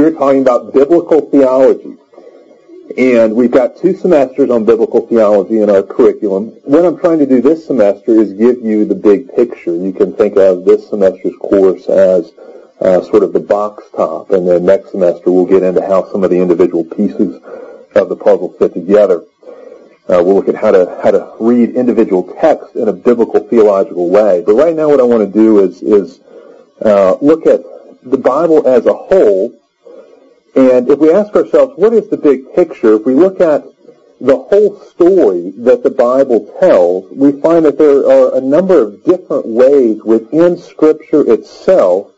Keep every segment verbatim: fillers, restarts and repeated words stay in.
we're talking about biblical theology. And we've got two semesters on biblical theology in our curriculum. What I'm trying to do this semester is give you the big picture. You can think of this semester's course as uh, sort of the box top, and then next semester we'll get into how some of the individual pieces of the puzzle fit together. Uh, we'll look at how to how to read individual texts in a biblical theological way. But right now what I want to do is, is uh, look at the Bible as a whole. And if we ask ourselves, what is the big picture? If we look at the whole story that the Bible tells, we find that there are a number of different ways within Scripture itself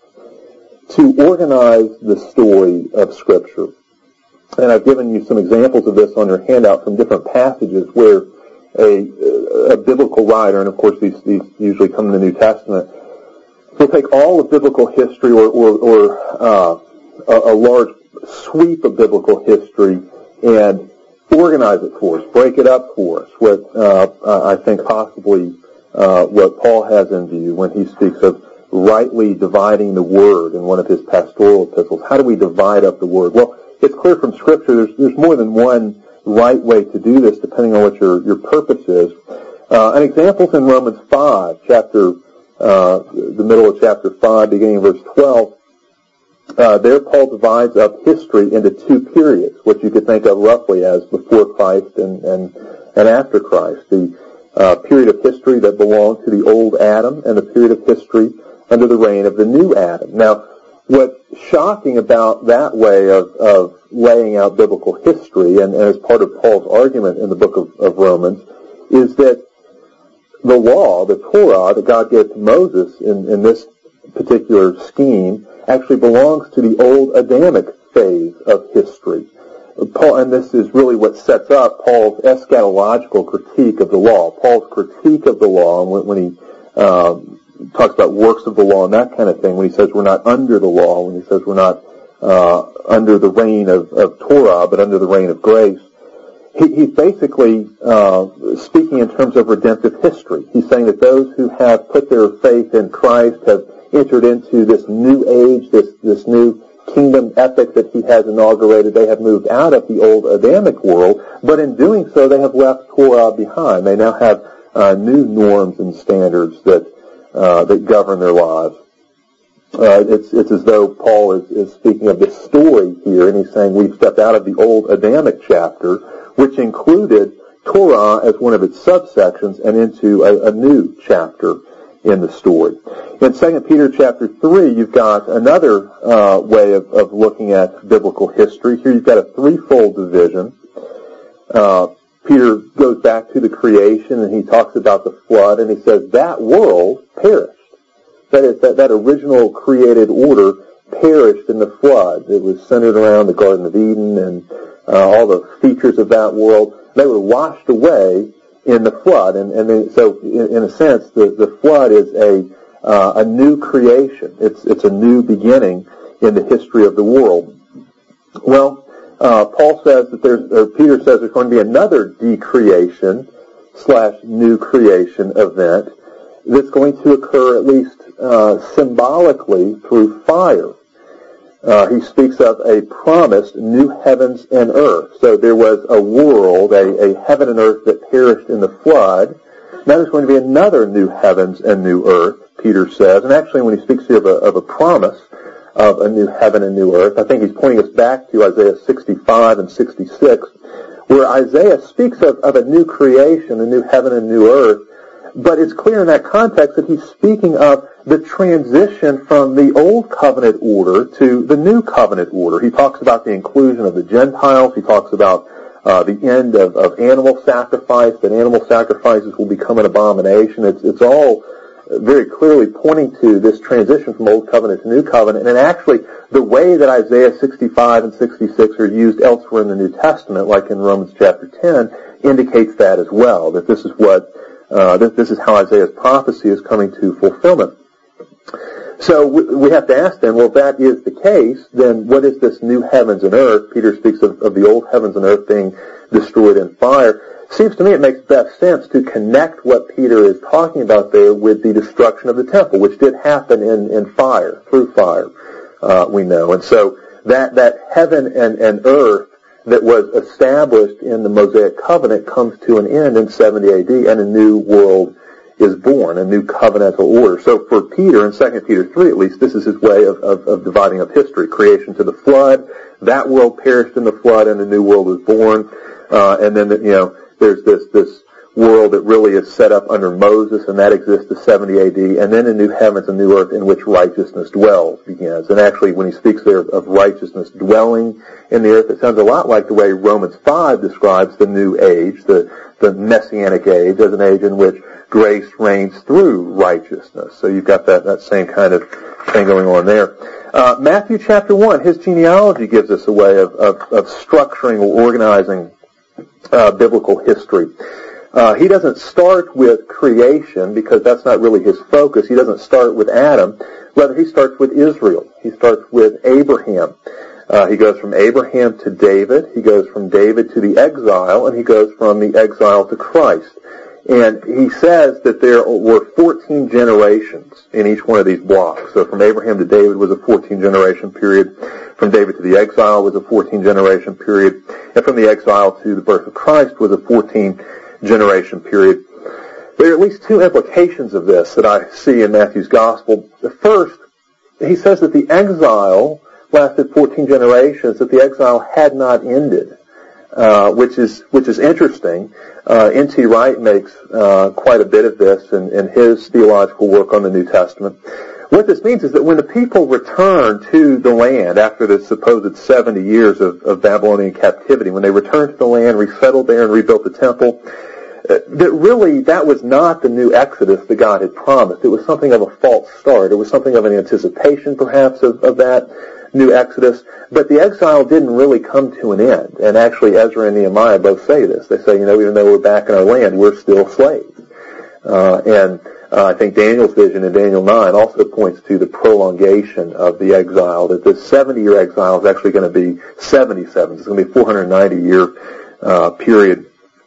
to organize the story of Scripture. And I've given you some examples of this on your handout from different passages where a, a biblical writer, and of course these, these usually come in the New Testament, will take all of biblical history or, or, or uh, a, a large sweep of biblical history and organize it for us, break it up for us. What uh, I think possibly uh, what Paul has in view when he speaks of rightly dividing the word in one of his pastoral epistles. How do we divide up the word? Well, it's clear from Scripture there's there's more than one right way to do this, depending on what your your purpose is. Uh, an example's in Romans five, chapter uh, the middle of chapter five, beginning verse twelve. Uh, there Paul divides up history into two periods, which you could think of roughly as before Christ and, and, and after Christ. The uh, period of history that belonged to the old Adam and the period of history under the reign of the new Adam. Now, what's shocking about that way of, of laying out biblical history, and, and as part of Paul's argument in the book of, of Romans, is that the law, the Torah that God gave to Moses in, in this particular scheme actually belongs to the old Adamic phase of history. Paul, and this is really what sets up Paul's eschatological critique of the law. Paul's critique of the law, when, when he uh, talks about works of the law and that kind of thing, when he says we're not under the law, when he says we're not uh, under the reign of, of Torah, but under the reign of grace, he, he's basically uh, speaking in terms of redemptive history. He's saying that those who have put their faith in Christ have entered into this new age, this this new kingdom epic that he has inaugurated. They have moved out of the old Adamic world, but in doing so, they have left Torah behind. They now have uh, new norms and standards that uh, that govern their lives. Uh, it's it's as though Paul is, is speaking of this story here, and he's saying we've stepped out of the old Adamic chapter, which included Torah as one of its subsections, and into a, a new chapter in the story. In Second Peter chapter three, you've got another uh, way of, of looking at biblical history. Here you've got a threefold division. Uh, Peter goes back to the creation, and he talks about the flood, and he says that world perished. That is, that, that original created order perished in the flood. It was centered around the Garden of Eden and uh, all the features of that world. They were washed away in the flood, and, and then, so in, in a sense, the, the flood is a uh, a new creation. It's it's a new beginning in the history of the world. Well, uh, Paul says that there's, or Peter says there's going to be another decreation slash new creation event that's going to occur at least uh, symbolically through fire. Uh, he speaks of a promised new heavens and earth. So there was a world, a, a heaven and earth that perished in the flood. Now there's going to be another new heavens and new earth, Peter says. And actually when he speaks here of a, of a promise of a new heaven and new earth, I think he's pointing us back to Isaiah sixty-five and sixty-six, where Isaiah speaks of, of a new creation, a new heaven and new earth. But it's clear in that context that he's speaking of the transition from the old covenant order to the new covenant order. He talks about the inclusion of the Gentiles. He talks about uh, the end of, of animal sacrifice, that animal sacrifices will become an abomination. It's, it's all very clearly pointing to this transition from old covenant to new covenant. And actually, the way that Isaiah sixty-five and sixty-six are used elsewhere in the New Testament, like in Romans chapter ten, indicates that as well, that this is what Uh, this, this is how Isaiah's prophecy is coming to fulfillment. So we, we have to ask then, well, if that is the case, then what is this new heavens and earth? Peter speaks of, of the old heavens and earth being destroyed in fire. Seems to me it makes best sense to connect what Peter is talking about there with the destruction of the temple, which did happen in, in fire, through fire, uh, we know. And so that, that heaven and, and earth that was established in the Mosaic covenant comes to an end in seventy A D, and a new world is born, a new covenantal order. So for Peter, in Second Peter three at least, this is his way of, of, of dividing up history. Creation to the flood, that world perished in the flood, and a new world was born. Uh, and then, you know, there's this, this world that really is set up under Moses, and that exists to seventy A D, and then a new heavens and new earth in which righteousness dwells begins. And actually, when he speaks there of righteousness dwelling in the earth, it sounds a lot like the way Romans five describes the new age, the, the Messianic age, as an age in which grace reigns through righteousness. So you've got that, that same kind of thing going on there. Uh, Matthew chapter one, his genealogy gives us a way of, of, of structuring or organizing uh, biblical history. Uh, he doesn't start with creation because that's not really his focus. He doesn't start with Adam. Rather, he starts with Israel. He starts with Abraham. Uh, he goes from Abraham to David. He goes from David to the exile, and he goes from the exile to Christ. And he says that there were fourteen generations in each one of these blocks. So from Abraham to David was a fourteen generation period. From David to the exile was a fourteen generation period. And from the exile to the birth of Christ was a fourteen generation period. There are at least two implications of this that I see in Matthew's gospel. The first, he says that the exile lasted fourteen generations, that the exile had not ended, uh, which is which is interesting. Uh, N T Wright makes uh, quite a bit of this in, in his theological work on the New Testament. What this means is that when the people return to the land after the supposed seventy years of, of Babylonian captivity, when they returned to the land, resettled there, and rebuilt the temple, uh, that really that was not the new Exodus that God had promised. It was something of a false start. It was something of an anticipation, perhaps, of, of that new Exodus. But the exile didn't really come to an end. And actually, Ezra and Nehemiah both say this. They say, you know, even though we're back in our land, we're still slaves. Uh, and uh, I think Daniel's vision in Daniel nine also points to the prolongation of the exile, that this seventy-year exile is actually going to be seventy-seven. It's going to be a four hundred ninety year uh, period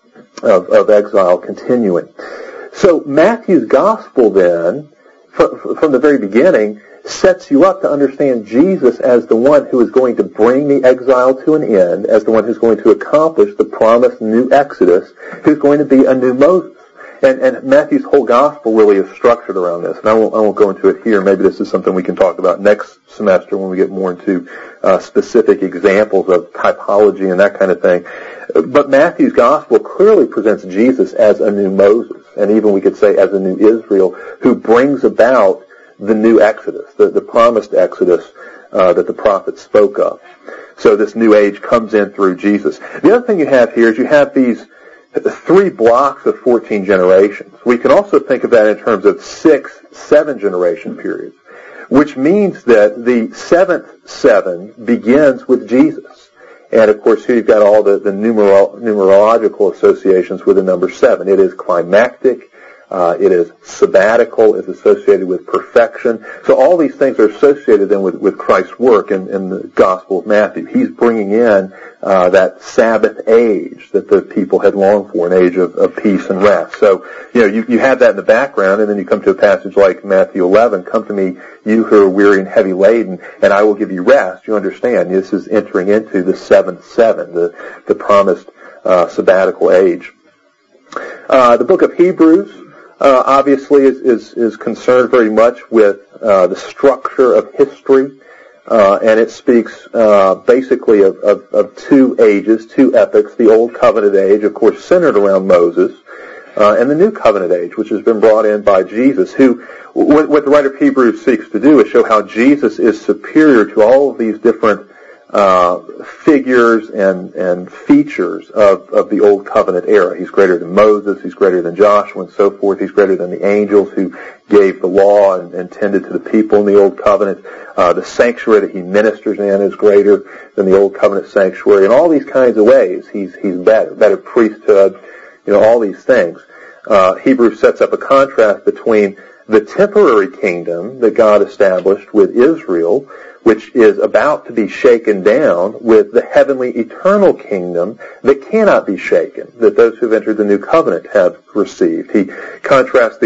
of, of exile continuing. So Matthew's gospel then, from, from the very beginning, sets you up to understand Jesus as the one who is going to bring the exile to an end, as the one who's going to accomplish the promised new Exodus, who's going to be a new Moses. And, and Matthew's whole gospel really is structured around this. And I won't, I won't go into it here. Maybe this is something we can talk about next semester when we get more into uh, specific examples of typology and that kind of thing. But Matthew's gospel clearly presents Jesus as a new Moses, and even we could say as a new Israel, who brings about the new Exodus, the, the promised Exodus uh, that the prophets spoke of. So this new age comes in through Jesus. The other thing you have here is you have these three blocks of fourteen generations. We can also think of that in terms of six, seven generation periods, which means that the seventh seven begins with Jesus. And of course here you've got all the, the numero, numerological associations with the number seven. It is climactic. Uh, it is sabbatical, is associated with perfection. So all these things are associated then with, with Christ's work in, in the Gospel of Matthew. He's bringing in uh, that Sabbath age that the people had longed for, an age of, of peace and rest. So, you know, you, you have that in the background, and then you come to a passage like Matthew eleven, come to me, you who are weary and heavy laden, and I will give you rest. You understand, this is entering into the seventh seven, the, the promised uh, sabbatical age. Uh, the book of Hebrews, Uh, obviously is, is, is concerned very much with uh, the structure of history, uh, and it speaks uh, basically of, of, of two ages, two epochs, the Old Covenant age, of course, centered around Moses, uh, and the New Covenant age, which has been brought in by Jesus, who, what, what the writer of Hebrews seeks to do is show how Jesus is superior to all of these different Uh, figures and, and features of, of the Old Covenant era. He's greater than Moses, he's greater than Joshua and so forth, he's greater than the angels who gave the law and, and tended to the people in the Old Covenant. Uh, the sanctuary that he ministers in is greater than the Old Covenant sanctuary. In all these kinds of ways, he's, he's better, better priesthood, you know, all these things. Uh, Hebrews sets up a contrast between the temporary kingdom that God established with Israel, which is about to be shaken down, with the heavenly eternal kingdom that cannot be shaken, that those who've entered the new covenant have received. He contrasts the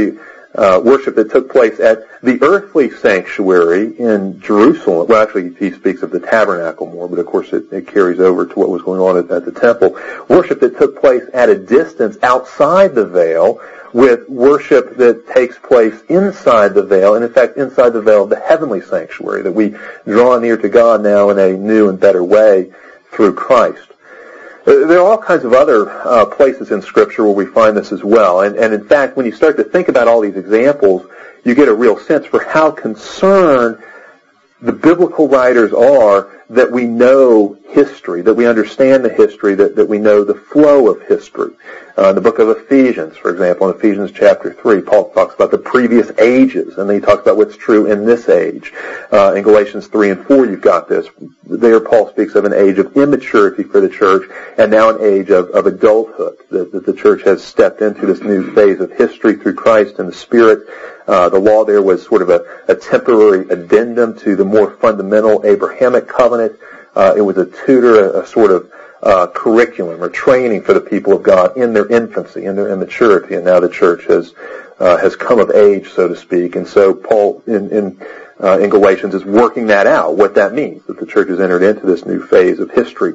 uh, worship that took place at the earthly sanctuary in Jerusalem. Well, actually, he speaks of the tabernacle more, but of course it, it carries over to what was going on at, at the temple. Worship that took place at a distance outside the veil, with worship that takes place inside the veil, and in fact inside the veil of the heavenly sanctuary, that we draw near to God now in a new and better way through Christ. There are all kinds of other uh, places in Scripture where we find this as well. And, and in fact, when you start to think about all these examples, you get a real sense for how concerned the biblical writers are that we know history, that we understand the history, that, that we know the flow of history. Uh, in the book of Ephesians, for example, in Ephesians chapter three, Paul talks about the previous ages, and then he talks about what's true in this age. Uh, in Galatians three and four, you've got this. There, Paul speaks of an age of immaturity for the church, and now an age of, of adulthood, that, that the church has stepped into this new phase of history through Christ and the Spirit. Uh, the law there was sort of a, a temporary addendum to the more fundamental Abrahamic covenant. Uh, it was a tutor, a, a sort of uh, curriculum or training for the people of God in their infancy, in their immaturity, and now the church has uh, has come of age, so to speak. And so Paul in in, uh, in Galatians is working that out, what that means, that the church has entered into this new phase of history.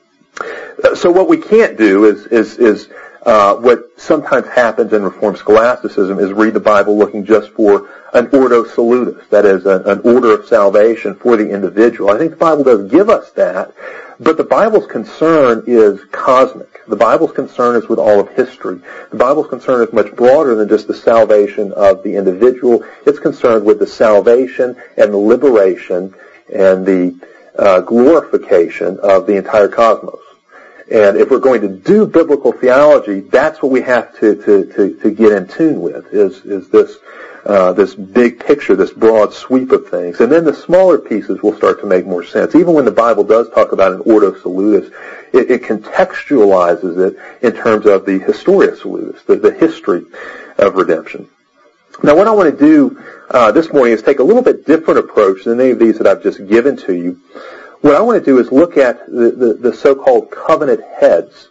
So what we can't do is is is uh, what sometimes happens in Reformed scholasticism is read the Bible looking just for an ordo salutis, that is, an, an order of salvation for the individual. I think the Bible does give us that, but the Bible's concern is cosmic. The Bible's concern is with all of history. The Bible's concern is much broader than just the salvation of the individual. It's concerned with the salvation and the liberation and the uh, glorification of the entire cosmos. And if we're going to do biblical theology, that's what we have to, to, to, to get in tune with, is, is this, uh, this big picture, this broad sweep of things. And then the smaller pieces will start to make more sense. Even when the Bible does talk about an ordo salutis, it, it contextualizes it in terms of the historia salutis, the, the history of redemption. Now what I want to do, uh, this morning is take a little bit different approach than any of these that I've just given to you. What I want to do is look at the, the, the so-called covenant heads,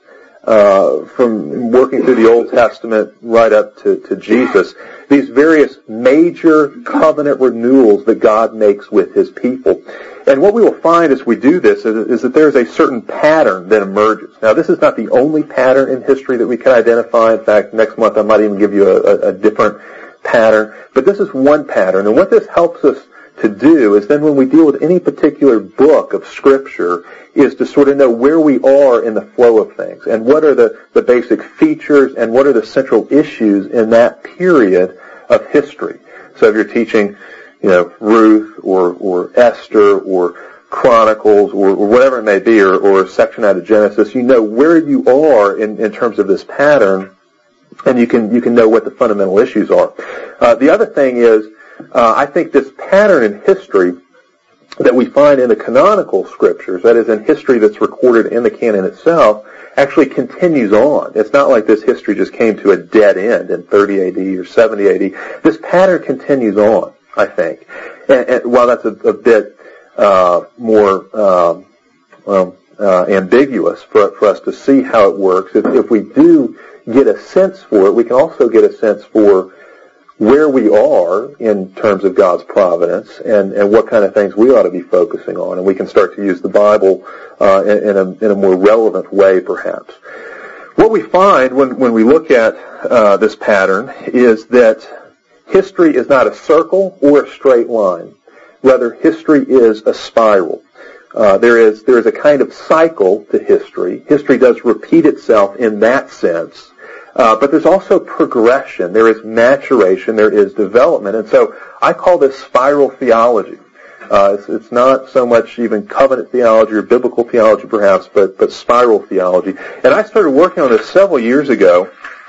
uh, from working through the Old Testament right up to, to Jesus, these various major covenant renewals that God makes with His people. And what we will find as we do this is, is that there's a certain pattern that emerges. Now, this is not the only pattern in history that we can identify. In fact, next month I might even give you a, a, a different pattern. But this is one pattern. And what this helps us to do is then when we deal with any particular book of Scripture is to sort of know where we are in the flow of things and what are the, the basic features and what are the central issues in that period of history. So if you're teaching, you know, Ruth or, or Esther or Chronicles or, or whatever it may be, or, or a section out of Genesis, you know where you are in, in terms of this pattern, and you can you can know what the fundamental issues are. Uh, the other thing is, Uh, I think this pattern in history that we find in the canonical scriptures, that is in history that's recorded in the canon itself, actually continues on. It's not like this history just came to a dead end in thirty A D or seventy A D. This pattern continues on, I think. And, and while that's a, a bit uh, more uh, well, uh, ambiguous for, for us to see how it works, if, if we do get a sense for it, we can also get a sense for where we are in terms of God's providence and, and what kind of things we ought to be focusing on. And we can start to use the Bible uh, in, in, a, in a more relevant way, perhaps. What we find when, when we look at uh, this pattern is that history is not a circle or a straight line. Rather, history is a spiral. Uh, there is there is a kind of cycle to history. History does repeat itself in that sense. Uh, but there's also progression. There is maturation. There is development. And so I call this spiral theology. Uh, it's, it's not so much even covenant theology or biblical theology perhaps, but, but spiral theology. And I started working on this several years ago.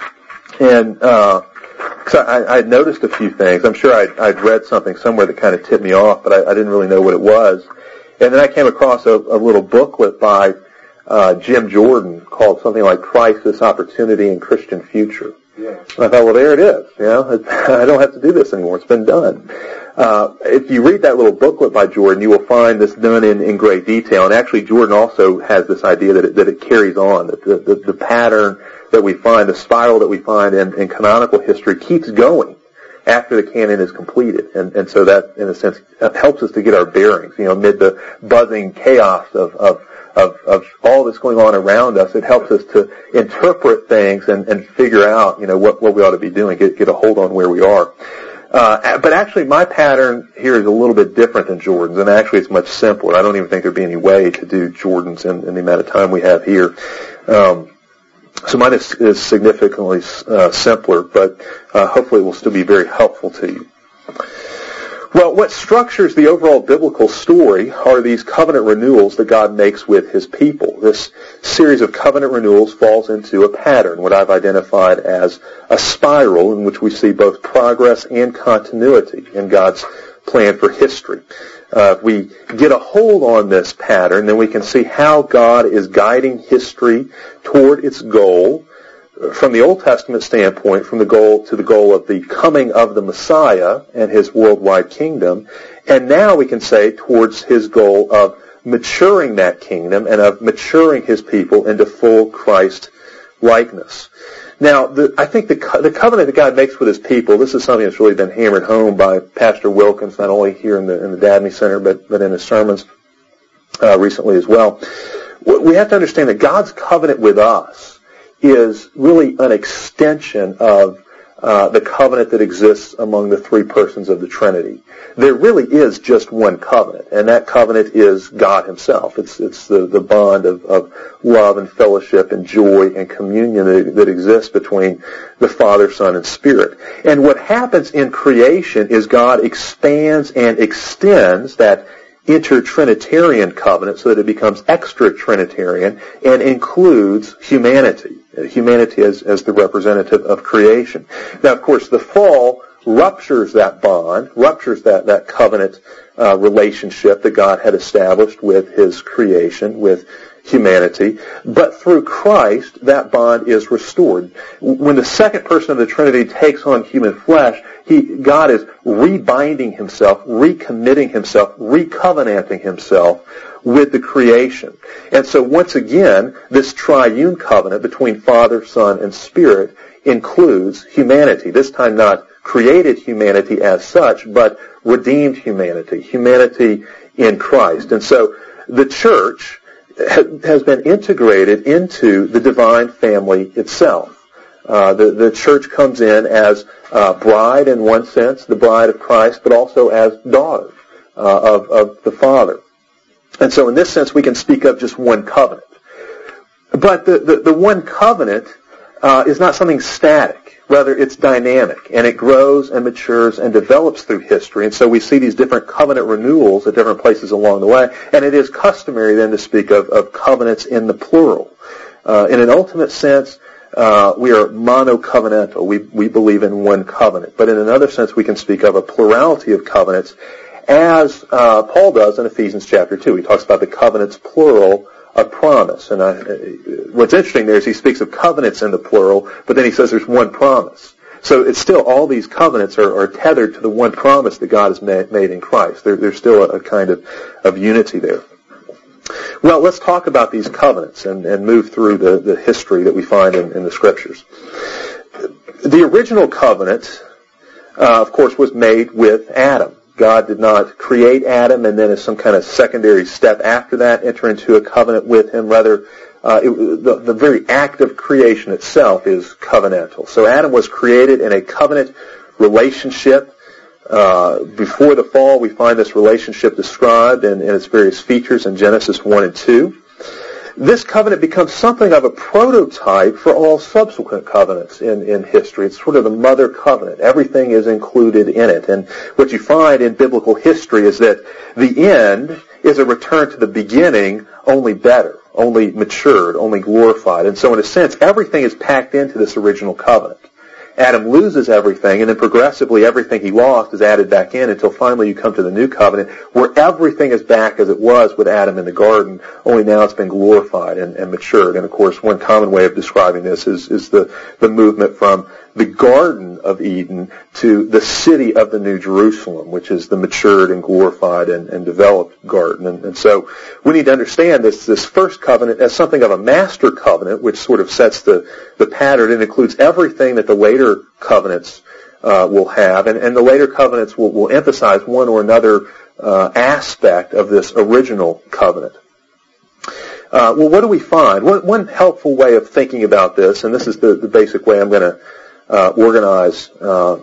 And uh, cause I, I'd noticed a few things. I'm sure I'd, I'd read something somewhere that kind of tipped me off, but I, I didn't really know what it was. And then I came across a, a little booklet by Uh, Jim Jordan called something like Crisis, Opportunity, and Christian Future. Yeah. And I thought, well, there it is. You know, I don't have to do this anymore. It's been done. Uh, if you read that little booklet by Jordan, you will find this done in, in great detail. And actually, Jordan also has this idea that it, that it carries on, that the, the, the pattern that we find, the spiral that we find in, in canonical history keeps going after the canon is completed. And, and so that, in a sense, helps us to get our bearings. You know, amid the buzzing chaos of, of, of, of all that's going on around us, it helps us to interpret things and, and figure out, you know, what, what we ought to be doing, get, get a hold on where we are. Uh, but actually, my pattern here is a little bit different than Jordan's, and actually it's much simpler. I don't even think there'd be any way to do Jordan's in, in the amount of time we have here. Um, so mine is, is significantly uh, simpler, but uh, hopefully it will still be very helpful to you. Well, what structures the overall biblical story are these covenant renewals that God makes with His people. This series of covenant renewals falls into a pattern, what I've identified as a spiral in which we see both progress and continuity in God's plan for history. Uh, if we get a hold on this pattern, then we can see how God is guiding history toward its goal, from the Old Testament standpoint, from the goal to the goal of the coming of the Messiah and His worldwide kingdom, and now we can say towards His goal of maturing that kingdom and of maturing His people into full Christ likeness. Now, the, I think the, the covenant that God makes with His people, this is something that's really been hammered home by Pastor Wilkins, not only here in the, in the Dabney Center, but, but in his sermons uh, recently as well. We have to understand that God's covenant with us is really an extension of uh, the covenant that exists among the three persons of the Trinity. There really is just one covenant, and that covenant is God Himself. It's it's the, the bond of, of love and fellowship and joy and communion that, that exists between the Father, Son, and Spirit. And what happens in creation is God expands and extends that inter-Trinitarian covenant so that it becomes extra-Trinitarian and includes humanity, humanity as, as the representative of creation. Now, of course, the fall ruptures that bond, ruptures that, that covenant uh, relationship that God had established with His creation, with humanity, but through Christ, that bond is restored. When the second person of the Trinity takes on human flesh, he, God is rebinding Himself, recommitting Himself, recovenanting Himself with the creation. And so once again, this triune covenant between Father, Son, and Spirit includes humanity. This time not created humanity as such, but redeemed humanity, humanity in Christ. And so the church has been integrated into the divine family itself. Uh, the, the church comes in as uh, bride in one sense, the bride of Christ, but also as daughter uh, of, of the Father. And so in this sense, we can speak of just one covenant. But the, the, the one covenant uh, is not something static. Rather, it's dynamic, and it grows and matures and develops through history. And so we see these different covenant renewals at different places along the way. And it is customary then to speak of, of covenants in the plural. Uh, in an ultimate sense, uh, we are monocovenantal. We, we believe in one covenant. But in another sense, we can speak of a plurality of covenants, as uh, Paul does in Ephesians chapter two. He talks about the covenants plural of promise. And I, what's interesting there is he speaks of covenants in the plural, but then he says there's one promise. So it's still, all these covenants are, are tethered to the one promise that God has made, made in Christ. There, there's still a, a kind of, of unity there. Well, let's talk about these covenants and, and move through the, the history that we find in, in the Scriptures. The original covenant, uh, of course, was made with Adam. God did not create Adam and then as some kind of secondary step after that enter into a covenant with him. Rather, uh, it, the, the very act of creation itself is covenantal. So Adam was created in a covenant relationship. Uh, before the fall, we find this relationship described in, in its various features in Genesis one and two. This covenant becomes something of a prototype for all subsequent covenants in, in history. It's sort of the mother covenant. Everything is included in it. And what you find in biblical history is that the end is a return to the beginning, only better, only matured, only glorified. And so in a sense, everything is packed into this original covenant. Adam loses everything, and then progressively everything he lost is added back in until finally you come to the new covenant where everything is back as it was with Adam in the garden, only now it's been glorified and, and matured. And of course, one common way of describing this is, is the, the movement from the Garden of Eden to the city of the New Jerusalem, which is the matured and glorified and, and developed garden. And, and so we need to understand this, this first covenant as something of a master covenant, which sort of sets the, the pattern and includes everything that the later covenants uh, will have. And, and the later covenants will, will emphasize one or another uh, aspect of this original covenant. Uh, well, what do we find? One, one helpful way of thinking about this, and this is the, the basic way I'm going to uh, organize uh,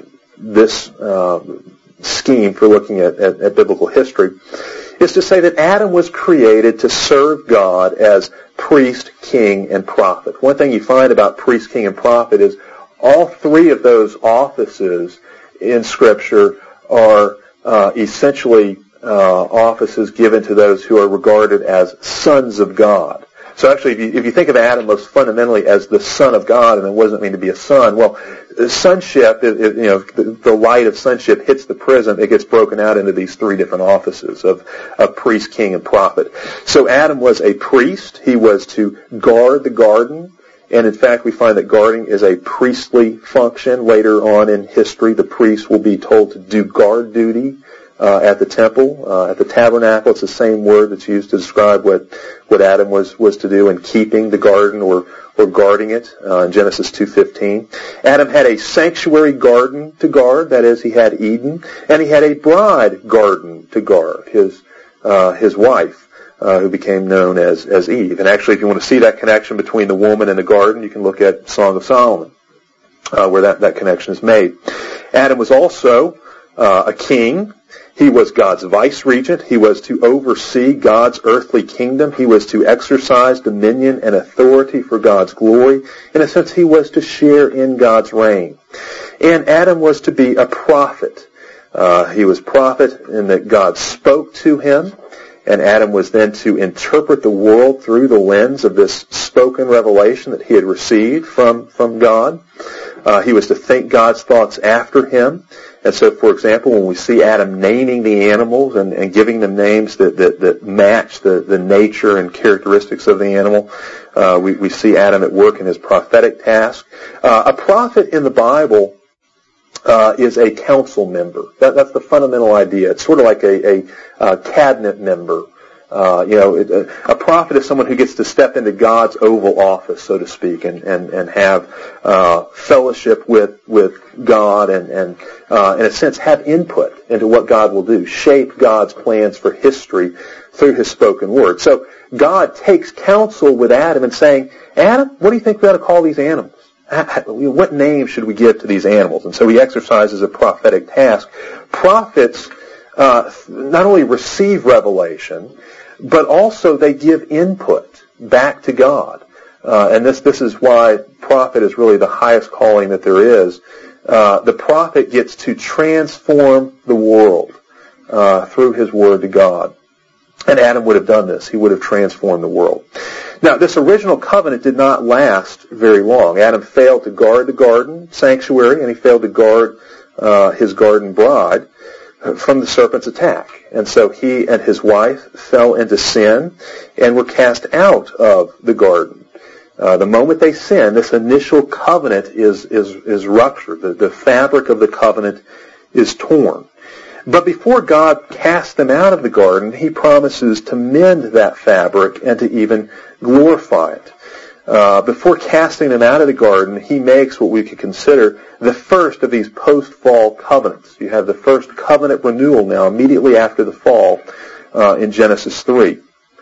this uh, scheme for looking at, at, at biblical history, is to say that Adam was created to serve God as priest, king, and prophet. One thing you find about priest, king, and prophet is all three of those offices in Scripture are uh, essentially uh, offices given to those who are regarded as sons of God. So actually, if you, if you think of Adam most fundamentally as the son of God, and it wasn't mean to be a son, well, sonship, it, it, you know, the, the light of sonship hits the prism, it gets broken out into these three different offices of, of priest, king, and prophet. So Adam was a priest. He was to guard the garden. And in fact, we find that guarding is a priestly function. Later on in history, the priest will be told to do guard duty uh, at the temple, uh, at the tabernacle. It's the same word that's used to describe what, what Adam was, was to do in keeping the garden or, or guarding it uh, in Genesis two fifteen. Adam had a sanctuary garden to guard. That is, he had Eden. And he had a bride garden to guard, his, uh, his wife. Uh, who became known as, as Eve. And actually, if you want to see that connection between the woman and the garden, you can look at Song of Solomon, uh, where that, that connection is made. Adam was also uh, a king. He was God's vice-regent. He was to oversee God's earthly kingdom. He was to exercise dominion and authority for God's glory. In a sense, he was to share in God's reign. And Adam was to be a prophet. Uh, he was prophet in that God spoke to him. And Adam was then to interpret the world through the lens of this spoken revelation that he had received from, from God. Uh, he was to think God's thoughts after him. And so, for example, when we see Adam naming the animals and, and giving them names that, that, that match the, the nature and characteristics of the animal, uh, we, we see Adam at work in his prophetic task. Uh, a prophet in the Bible Uh, is a council member. That, that's the fundamental idea. It's sort of like a, a, a cabinet member. Uh, you know, it, a, a prophet is someone who gets to step into God's Oval Office, so to speak, and and and have uh, fellowship with with God, and and uh, in a sense have input into what God will do, shape God's plans for history through His spoken word. So God takes counsel with Adam and saying, Adam, what do you think we ought to call these animals? What name should we give to these animals? And so he exercises a prophetic task. Prophets uh, not only receive revelation, but also they give input back to God. Uh, and this this is why prophet is really the highest calling that there is. Uh, the prophet gets to transform the world uh, through his word to God. And Adam would have done this. He would have transformed the world. Now, this original covenant did not last very long. Adam failed to guard the garden sanctuary, and he failed to guard uh, his garden bride from the serpent's attack. And so he and his wife fell into sin and were cast out of the garden. Uh, the moment they sin, this initial covenant is is, is ruptured. The, the fabric of the covenant is torn. But before God casts them out of the garden, He promises to mend that fabric and to even glorify it. Uh, before casting them out of the garden, He makes what we could consider the first of these post-fall covenants. You have the first covenant renewal now, immediately after the fall, uh, in Genesis three.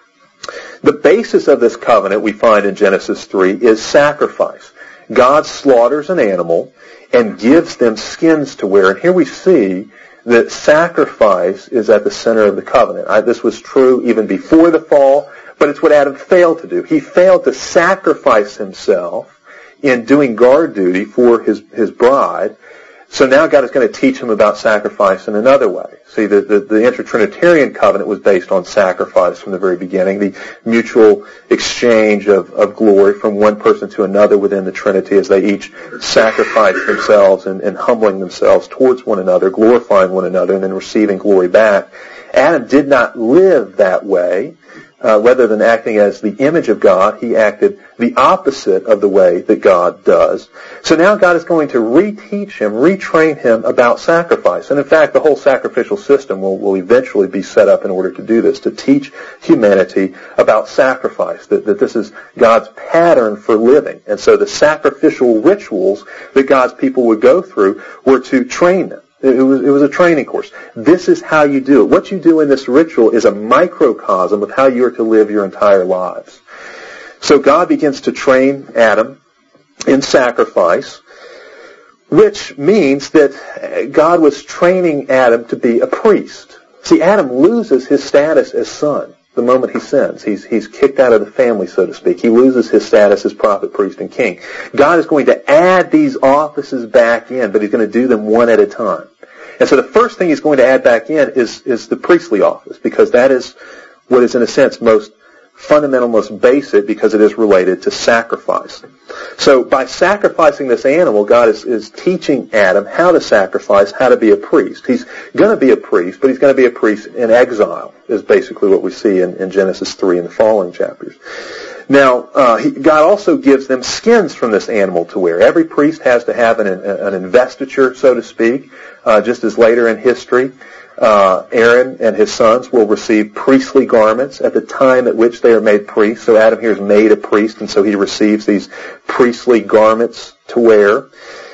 The basis of this covenant, we find in Genesis three, is sacrifice. God slaughters an animal and gives them skins to wear. And here we see that sacrifice is at the center of the covenant. I, this was true even before the fall, but it's what Adam failed to do. He failed to sacrifice himself in doing guard duty for his, his bride. So now God is going to teach him about sacrifice in another way. See, the, the, the inter-Trinitarian covenant was based on sacrifice from the very beginning, the mutual exchange of, of glory from one person to another within the Trinity as they each sacrifice themselves and, and humbling themselves towards one another, glorifying one another, and then receiving glory back. Adam did not live that way. uh, rather than acting as the image of God, he acted the opposite of the way that God does. So now God is going to reteach him, retrain him about sacrifice. And in fact, the whole sacrificial system will, will eventually be set up in order to do this, to teach humanity about sacrifice, that, that this is God's pattern for living. And so the sacrificial rituals that God's people would go through were to train them. It was, it was a training course. This is how you do it. What you do in this ritual is a microcosm of how you are to live your entire lives. So God begins to train Adam in sacrifice, which means that God was training Adam to be a priest. See, Adam loses his status as son the moment he sins. He's, he's kicked out of the family, so to speak. He loses his status as prophet, priest, and king. God is going to add these offices back in, but he's going to do them one at a time. And so the first thing he's going to add back in is, is the priestly office, because that is what is, in a sense, most fundamental, most basic, because it is related to sacrifice. So by sacrificing this animal, God is, is teaching Adam how to sacrifice, how to be a priest. He's going to be a priest, but he's going to be a priest in exile, is basically what we see in, in Genesis three and the following chapters. Now, uh, he, God also gives them skins from this animal to wear. Every priest has to have an, an investiture, so to speak, uh, just as later in history, uh, Aaron and his sons will receive priestly garments at the time at which they are made priests. So Adam here is made a priest, and so he receives these priestly garments to wear.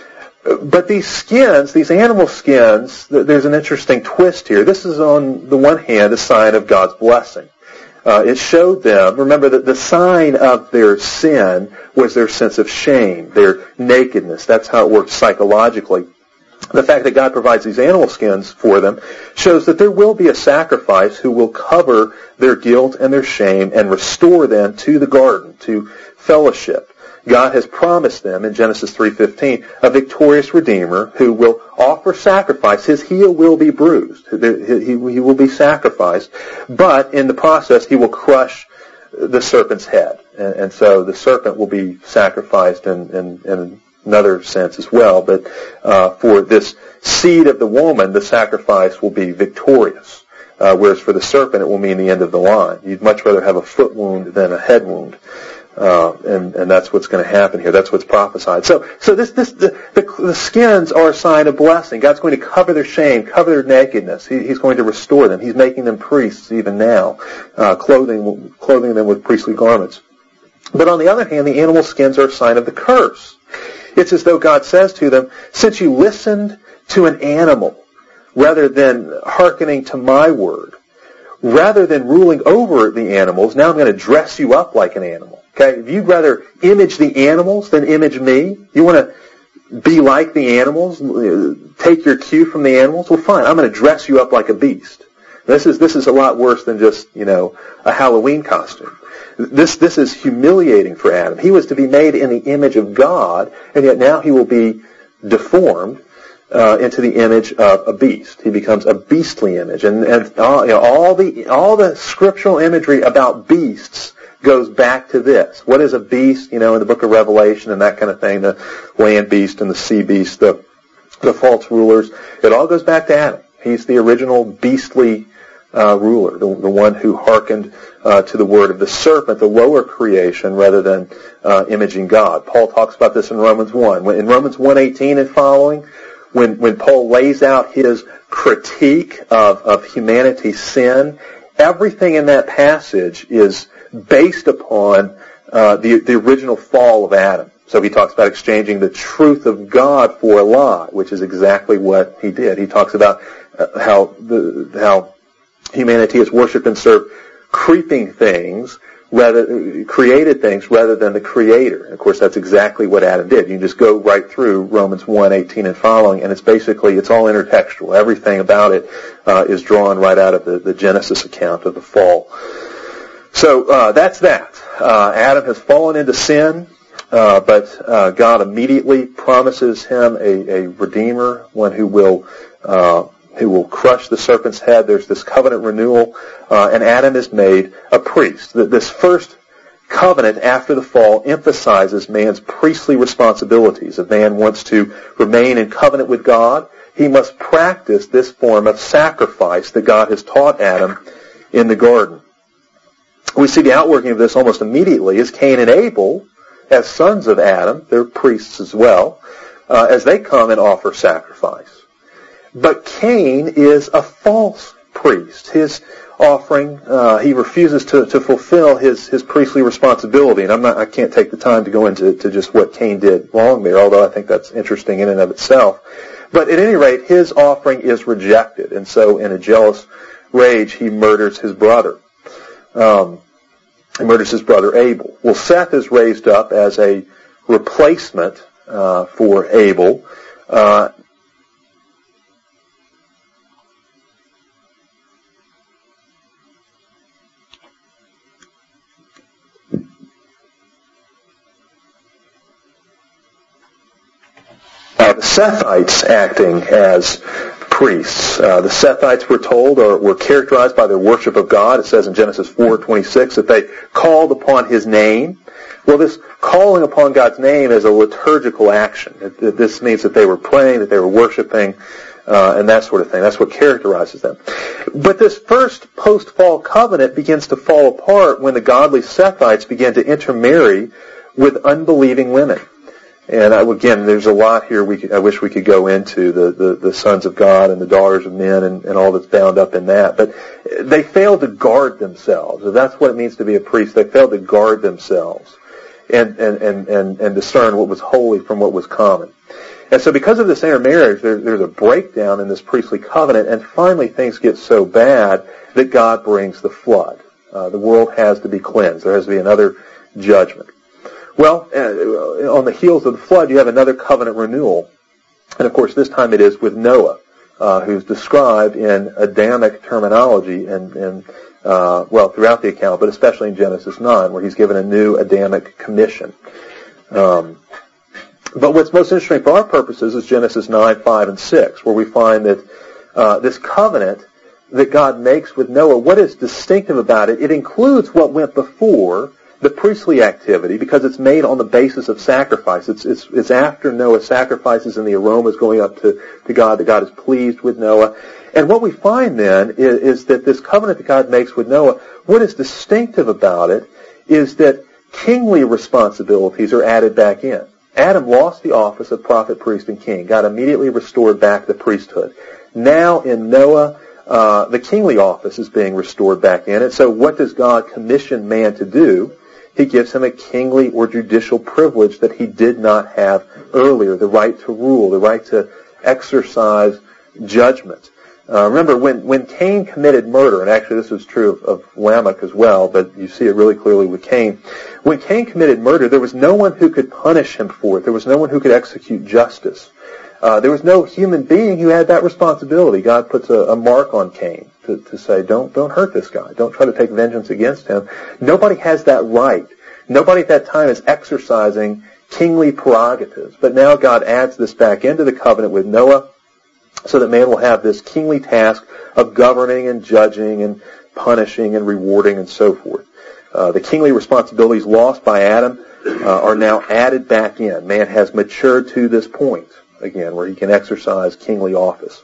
But these skins, these animal skins, there's an interesting twist here. This is on the one hand a sign of God's blessing. Uh, it showed them, remember that the sign of their sin was their sense of shame, their nakedness. That's how it works psychologically. The fact that God provides these animal skins for them shows that there will be a sacrifice who will cover their guilt and their shame and restore them to the garden, to fellowship. God has promised them in Genesis three fifteen a victorious Redeemer who will offer sacrifice. His heel will be bruised. He will be sacrificed. But in the process, he will crush the serpent's head. And so the serpent will be sacrificed in, in, in another sense as well. But uh, for this seed of the woman, the sacrifice will be victorious. Uh, whereas for the serpent, it will mean the end of the line. You'd much rather have a foot wound than a head wound. Uh, and, and that's what's going to happen here. That's what's prophesied. So, so this, this, the, the, the skins are a sign of blessing. God's going to cover their shame, cover their nakedness. He, he's going to restore them. He's making them priests even now, uh, clothing, clothing them with priestly garments. But on the other hand, the animal skins are a sign of the curse. It's as though God says to them, since you listened to an animal rather than hearkening to my word, rather than ruling over the animals, now I'm going to dress you up like an animal. Okay, if you'd rather image the animals than image me, you want to be like the animals, take your cue from the animals, well fine, I'm going to dress you up like a beast. This is this is a lot worse than just, you know, a Halloween costume. This this is humiliating for Adam. He was to be made in the image of God, and yet now he will be deformed uh, into the image of a beast. He becomes a beastly image, and and all, you know, all the all the scriptural imagery about beasts goes back to this. What is a beast? You know, in the book of Revelation and that kind of thing, the land beast and the sea beast, the the false rulers. It all goes back to Adam. He's the original beastly uh, ruler, the, the one who hearkened uh, to the word of the serpent, the lower creation, rather than uh, imaging God. Paul talks about this in Romans one. In Romans one eighteen and following, when when Paul lays out his critique of, of humanity's sin, everything in that passage is based upon uh, the, the original fall of Adam. So he talks about exchanging the truth of God for a lie, which is exactly what he did. He talks about uh, how the how humanity has worshipped and served creeping things, rather created things, rather than the Creator. And of course, that's exactly what Adam did. You can just go right through Romans one eighteen and following, and it's basically it's all intertextual. Everything about it uh, is drawn right out of the, the Genesis account of the fall. So uh, that's that. Uh, Adam has fallen into sin, uh, but uh, God immediately promises him a, a redeemer, one who will uh, who will crush the serpent's head. There's this covenant renewal, uh, and Adam is made a priest. This first covenant after the fall emphasizes man's priestly responsibilities. If man wants to remain in covenant with God, he must practice this form of sacrifice that God has taught Adam in the garden. we see the outworking of this almost immediately as Cain and Abel, as sons of Adam, they're priests as well, uh, as they come and offer sacrifice. But Cain is a false priest. His offering, uh, he refuses to, to fulfill his, his priestly responsibility. And I'm not, I can't take the time to go into to just what Cain did wrong there, although I think that's interesting in and of itself. But at any rate, his offering is rejected. And so in a jealous rage, he murders his brother. Um, he murders his brother Abel. Well, Seth is raised up as a replacement uh, for Abel. Uh, Uh, the Sethites acting as priests. Uh, the Sethites, we're told, are, were characterized by their worship of God. It says in Genesis four twenty-six that they called upon His name. Well, this calling upon God's name is a liturgical action. It, it, this means that they were praying, that they were worshiping, uh, and that sort of thing. That's what characterizes them. But this first post-fall covenant begins to fall apart when the godly Sethites begin to intermarry with unbelieving women. And I, again, there's a lot here we could, I wish we could go into, the, the, the sons of God and the daughters of men and, and all that's bound up in that. But they failed to guard themselves. That's what it means to be a priest. They failed to guard themselves and, and, and, and, and discern what was holy from what was common. And so because of this intermarriage, there, there's a breakdown in this priestly covenant, and finally things get so bad that God brings the flood. Uh, the world has to be cleansed. There has to be another judgment. Well, uh, on the heels of the flood, you have another covenant renewal. And, of course, this time it is with Noah, uh, who's described in Adamic terminology, and, and uh, well, throughout the account, but especially in Genesis nine, where he's given a new Adamic commission. Um, but what's most interesting for our purposes is Genesis nine, five, and six, where we find that uh, this covenant that God makes with Noah, what is distinctive about it? It includes what went before the priestly activity, because it's made on the basis of sacrifice. It's, it's, it's after Noah sacrifices and the aroma is going up to, to God, that God is pleased with Noah. And what we find then is, is that this covenant that God makes with Noah, what is distinctive about it is that kingly responsibilities are added back in. Adam lost the office of prophet, priest, and king. God immediately restored back the priesthood. Now in Noah, uh, the kingly office is being restored back in. And so what does God commission man to do? He gives him a kingly or judicial privilege that he did not have earlier, the right to rule, the right to exercise judgment. Uh, remember, when, when Cain committed murder, and actually this was true of, of Lamech as well, but you see it really clearly with Cain. When Cain committed murder, there was no one who could punish him for it. There was no one who could execute justice. Uh, there was no human being who had that responsibility. God puts a, a mark on Cain to, to say, don't, don't hurt this guy. Don't try to take vengeance against him. Nobody has that right. Nobody at that time is exercising kingly prerogatives. But now God adds this back into the covenant with Noah so that man will have this kingly task of governing and judging and punishing and rewarding and so forth. Uh, the kingly responsibilities lost by Adam uh, are now added back in. Man has matured to this point, again, where he can exercise kingly office.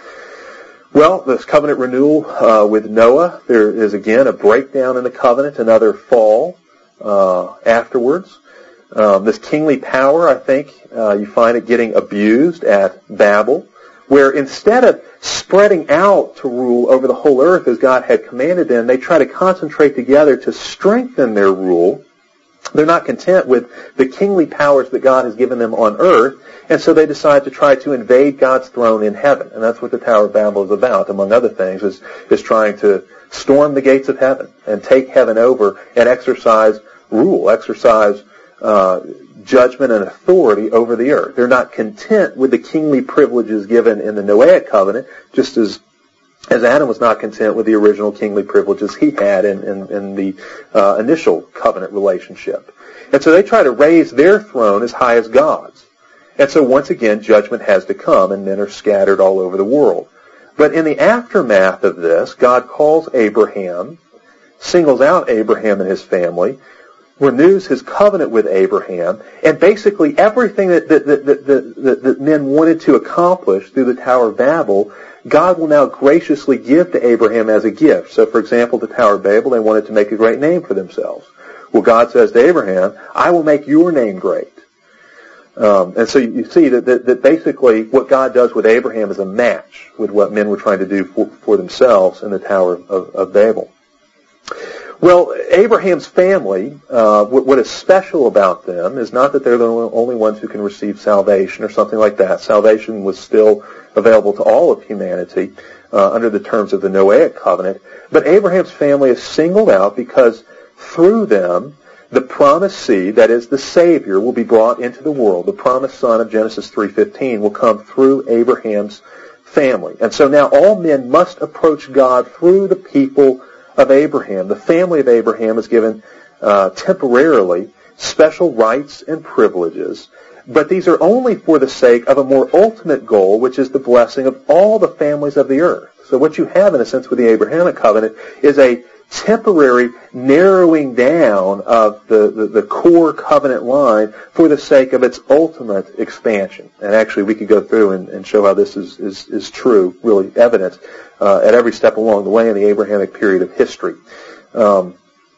Well, this covenant renewal uh, with Noah, there is again a breakdown in the covenant, another fall uh, afterwards. Um, this kingly power, I think, uh, you find it getting abused at Babel, where instead of spreading out to rule over the whole earth as God had commanded them, they try to concentrate together to strengthen their rule. They're not content with the kingly powers that God has given them on earth, and so they decide to try to invade God's throne in heaven. And that's what the Tower of Babel is about, among other things, is, is trying to storm the gates of heaven and take heaven over and exercise rule, exercise uh, judgment and authority over the earth. They're not content with the kingly privileges given in the Noahic covenant, just as as Adam was not content with the original kingly privileges he had in, in, in the uh, initial covenant relationship. And so they try to raise their throne as high as God's. And so once again, judgment has to come, and men are scattered all over the world. But in the aftermath of this, God calls Abraham, singles out Abraham and his family, renews his covenant with Abraham, and basically everything that, that, that, that, that, that men wanted to accomplish through the Tower of Babel, God will now graciously give to Abraham as a gift. So, for example, the Tower of Babel, they wanted to make a great name for themselves. Well, God says to Abraham, I will make your name great. Um, and so you see that, that, that basically what God does with Abraham is a match with what men were trying to do for, for themselves in the Tower of, of Babel. Well, Abraham's family, uh, what, what is special about them is not that they're the only ones who can receive salvation or something like that. Salvation was still available to all of humanity uh, under the terms of the Noahic covenant. But Abraham's family is singled out because through them, the promised seed, that is the Savior, will be brought into the world. The promised son of Genesis three fifteen will come through Abraham's family. And so now all men must approach God through the people of Abraham. The family of Abraham is given uh, temporarily special rights and privileges, but these are only for the sake of a more ultimate goal, which is the blessing of all the families of the earth. So what you have, in a sense, with the Abrahamic covenant is a temporary narrowing down of the, the, the core covenant line for the sake of its ultimate expansion. And actually we could go through and, and show how this is, is, is true, really evident uh, at every step along the way in the Abrahamic period of history. Um,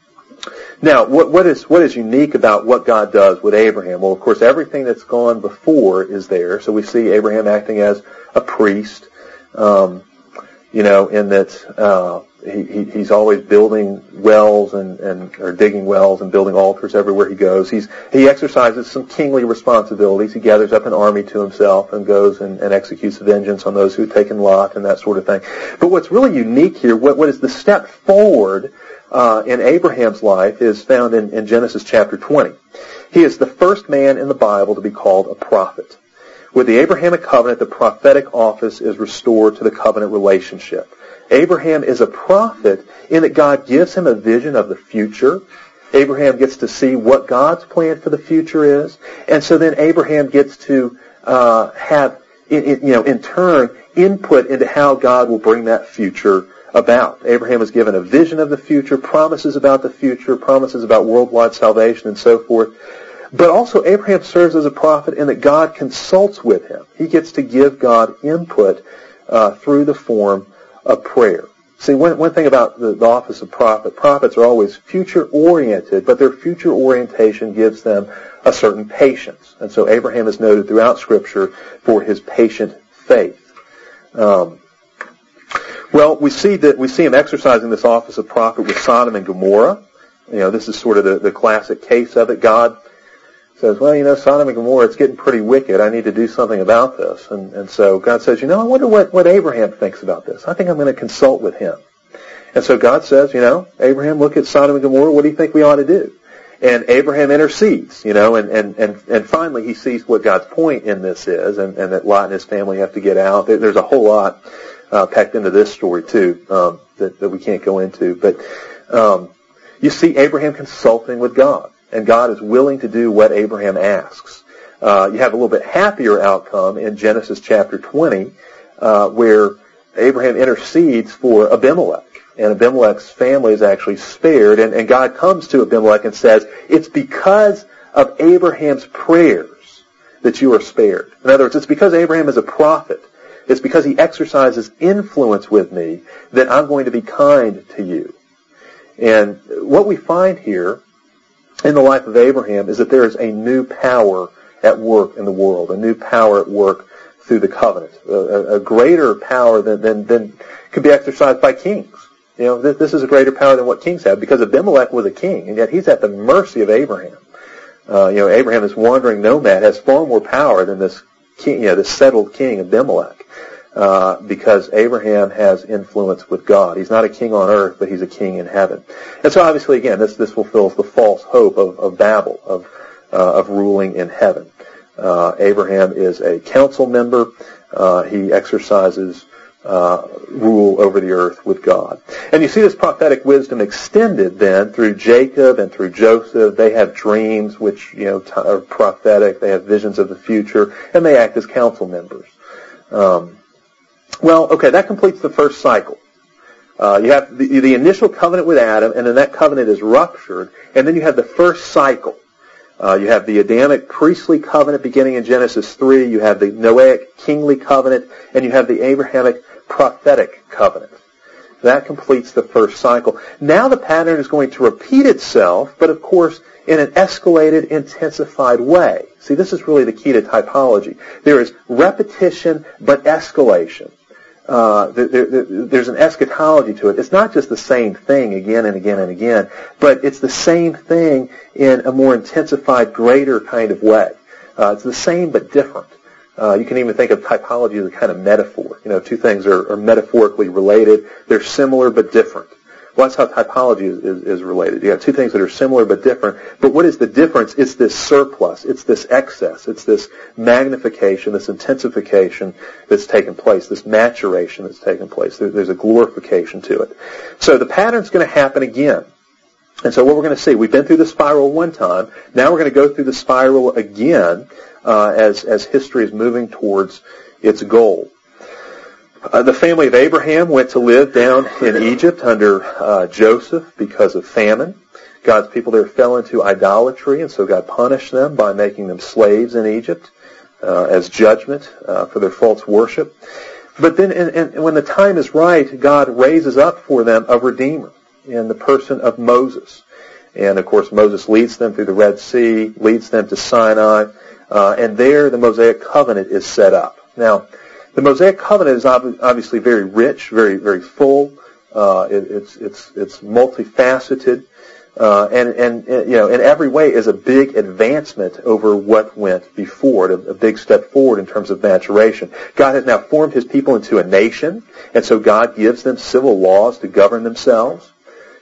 now, what, what is what is unique about what God does with Abraham? Well, of course, everything that's gone before is there. So we see Abraham acting as a priest, um, you know, in that uh, he, he, he's always building wells and, and or digging wells and building altars everywhere he goes. He's he exercises some kingly responsibilities. He gathers up an army to himself and goes and, and executes vengeance on those who have taken Lot and that sort of thing. But what's really unique here, what, what is the step forward uh, in Abraham's life, is found in, in Genesis chapter twenty. He is the first man in the Bible to be called a prophet. With the Abrahamic covenant, the prophetic office is restored to the covenant relationship. Abraham is a prophet in that God gives him a vision of the future. Abraham gets to see what God's plan for the future is. And so then Abraham gets to uh, have, in, in, you know, in turn, input into how God will bring that future about. Abraham is given a vision of the future, promises about the future, promises about worldwide salvation and so forth. But also Abraham serves as a prophet in that God consults with him. He gets to give God input uh, through the form of prayer. See, one, one thing about the, the office of prophet, prophets are always future-oriented, but their future orientation gives them a certain patience. And so Abraham is noted throughout Scripture for his patient faith. Um, well, we see that we see him exercising this office of prophet with Sodom and Gomorrah. You know, this is sort of the, the classic case of it. God says, well, you know, Sodom and Gomorrah, it's getting pretty wicked. I need to do something about this. And, and so God says, you know, I wonder what, what Abraham thinks about this. I think I'm going to consult with him. And so God says, you know, Abraham, look at Sodom and Gomorrah. What do you think we ought to do? And Abraham intercedes, you know, and, and, and, and finally he sees what God's point in this is, and, and that Lot and his family have to get out. There's a whole lot uh, packed into this story, too, um, that, that we can't go into. But um, you see Abraham consulting with God. And God is willing to do what Abraham asks. Uh, you have a little bit happier outcome in Genesis chapter twenty, uh, where Abraham intercedes for Abimelech. And Abimelech's family is actually spared. And, and God comes to Abimelech and says, it's because of Abraham's prayers that you are spared. In other words, it's because Abraham is a prophet. It's because he exercises influence with me that I'm going to be kind to you. And what we find here in the life of Abraham is that there is a new power at work in the world, a new power at work through the covenant, a, a greater power than, than, than could be exercised by kings. You know, this, this is a greater power than what kings have, because Abimelech was a king, and yet he's at the mercy of Abraham. Uh, you know, Abraham, this wandering nomad, has far more power than this king, you know, this settled king Abimelech, uh, because Abraham has influence with God. He's not a king on earth, but he's a king in heaven. And so obviously, again, this, this fulfills the false hope of, of Babel, of, uh, of ruling in heaven. Uh, Abraham is a council member. Uh, he exercises uh, rule over the earth with God. And you see this prophetic wisdom extended then through Jacob and through Joseph. They have dreams which, you know, t- are prophetic. They have visions of the future, and they act as council members. Um, Well, okay, that completes the first cycle. Uh, you have the, the initial covenant with Adam, and then that covenant is ruptured, and then you have the first cycle. Uh, you have the Adamic priestly covenant beginning in Genesis three, you have the Noahic kingly covenant, and you have the Abrahamic prophetic covenant. That completes the first cycle. Now the pattern is going to repeat itself, but of course in an escalated, intensified way. See, this is really the key to typology. There is repetition, but escalation. Uh, there, there, there's an eschatology to it. It's not just the same thing again and again and again, but it's the same thing in a more intensified, greater kind of way. Uh, it's the same but different. Uh, you can even think of typology as a kind of metaphor. You know, two things are, are metaphorically related. They're similar but different. Well, that's how typology is, is, is related. You have two things that are similar but different. But what is the difference? It's this surplus. It's this excess. It's this magnification, this intensification that's taken place, this maturation that's taken place. There, there's a glorification to it. So the pattern's going to happen again. And so what we're going to see, we've been through the spiral one time. Now we're going to go through the spiral again uh, as, as history is moving towards its goal. Uh, the family of Abraham went to live down in Egypt under uh, Joseph because of famine. God's people there fell into idolatry, and so God punished them by making them slaves in Egypt uh, as judgment uh, for their false worship. But then and, and when the time is right, God raises up for them a Redeemer in the person of Moses. And, of course, Moses leads them through the Red Sea, leads them to Sinai, uh, and there the Mosaic covenant is set up. Now, the Mosaic covenant is ob- obviously very rich, very very full. Uh, it, it's it's it's multifaceted, uh, and, and and you know in every way is a big advancement over what went before it, a, a big step forward in terms of maturation. God has now formed His people into a nation, and so God gives them civil laws to govern themselves.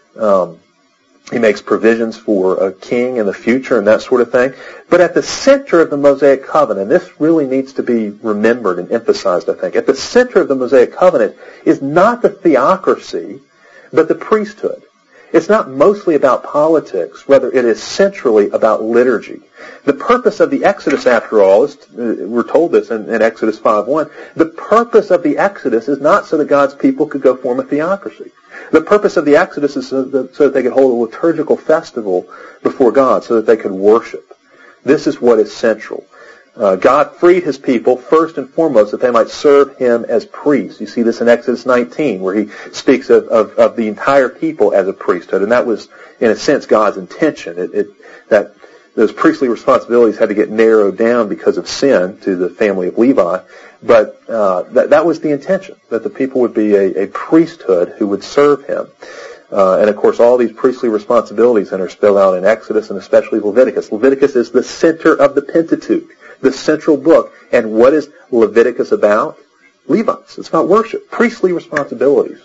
Um, He makes provisions for a king in the future and that sort of thing. But at the center of the Mosaic covenant, and this really needs to be remembered and emphasized, I think, at the center of the Mosaic covenant is not the theocracy, but the priesthood. It's not mostly about politics, rather it is centrally about liturgy. The purpose of the Exodus, after all, is, uh, we're told this in, in Exodus five one, the purpose of the Exodus is not so that God's people could go form a theocracy. The purpose of the Exodus is so that, so that they could hold a liturgical festival before God, so that they could worship. This is what is central. Uh, God freed His people first and foremost that they might serve Him as priests. You see this in Exodus nineteen, where He speaks of, of, of the entire people as a priesthood, and that was, in a sense, God's intention. It, it, that those priestly responsibilities had to get narrowed down because of sin to the family of Levi, but uh, that, that was the intention, that the people would be a, a priesthood who would serve Him. Uh, and of course, all these priestly responsibilities then are spelled out in Exodus and especially Leviticus. Leviticus is the center of the Pentateuch, the central book. And what is Leviticus about? Levites. It's about worship, priestly responsibilities.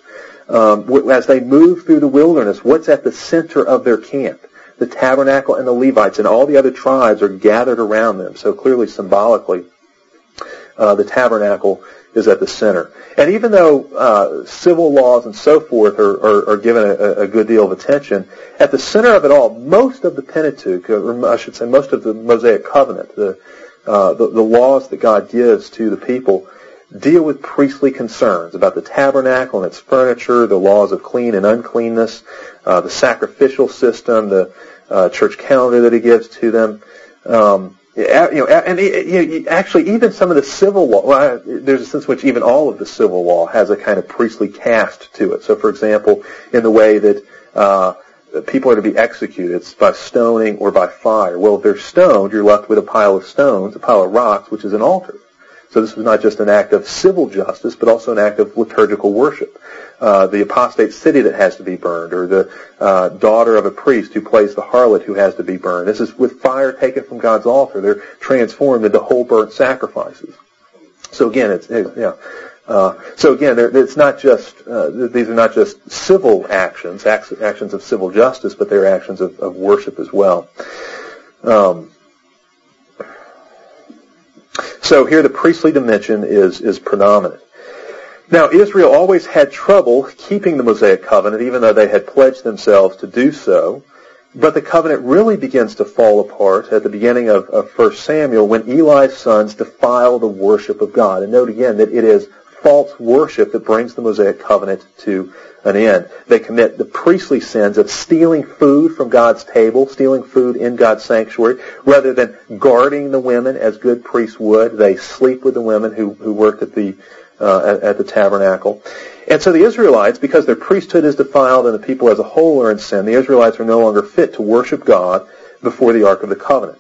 Um, as they move through the wilderness, what's at the center of their camp? The tabernacle and the Levites, and all the other tribes are gathered around them. So clearly, symbolically, uh, the tabernacle is at the center. And even though uh, civil laws and so forth are, are, are given a, a good deal of attention, at the center of it all, most of the Pentateuch, or I should say most of the Mosaic covenant, the, uh, the, the laws that God gives to the people, deal with priestly concerns about the tabernacle and its furniture, the laws of clean and uncleanness, uh, the sacrificial system, the uh, church calendar that He gives to them. Um, you know, and you know, actually, even some of the civil law, well, there's a sense in which even all of the civil law has a kind of priestly cast to it. So, for example, in the way that uh, people are to be executed, it's by stoning or by fire. Well, if they're stoned, you're left with a pile of stones, a pile of rocks, which is an altar. So this was not just an act of civil justice, but also an act of liturgical worship. Uh, the apostate city that has to be burned, or the uh, daughter of a priest who plays the harlot who has to be burned. This is with fire taken from God's altar. They're transformed into whole burnt sacrifices. So again, it's, it's yeah. Uh, so again, it's not just uh, these are not just civil actions, acts, actions of civil justice, but they're actions of, of worship as well. Um, So here the priestly dimension is, is predominant. Now, Israel always had trouble keeping the Mosaic covenant, even though they had pledged themselves to do so. But the covenant really begins to fall apart at the beginning of, of First Samuel when Eli's sons defile the worship of God. And note again that it is false worship that brings the Mosaic covenant to an end. They commit the priestly sins of stealing food from God's table, stealing food in God's sanctuary. Rather than guarding the women as good priests would, they sleep with the women who, who worked at the uh, at, at the tabernacle. And so the Israelites, because their priesthood is defiled and the people as a whole are in sin, the Israelites are no longer fit to worship God before the Ark of the Covenant.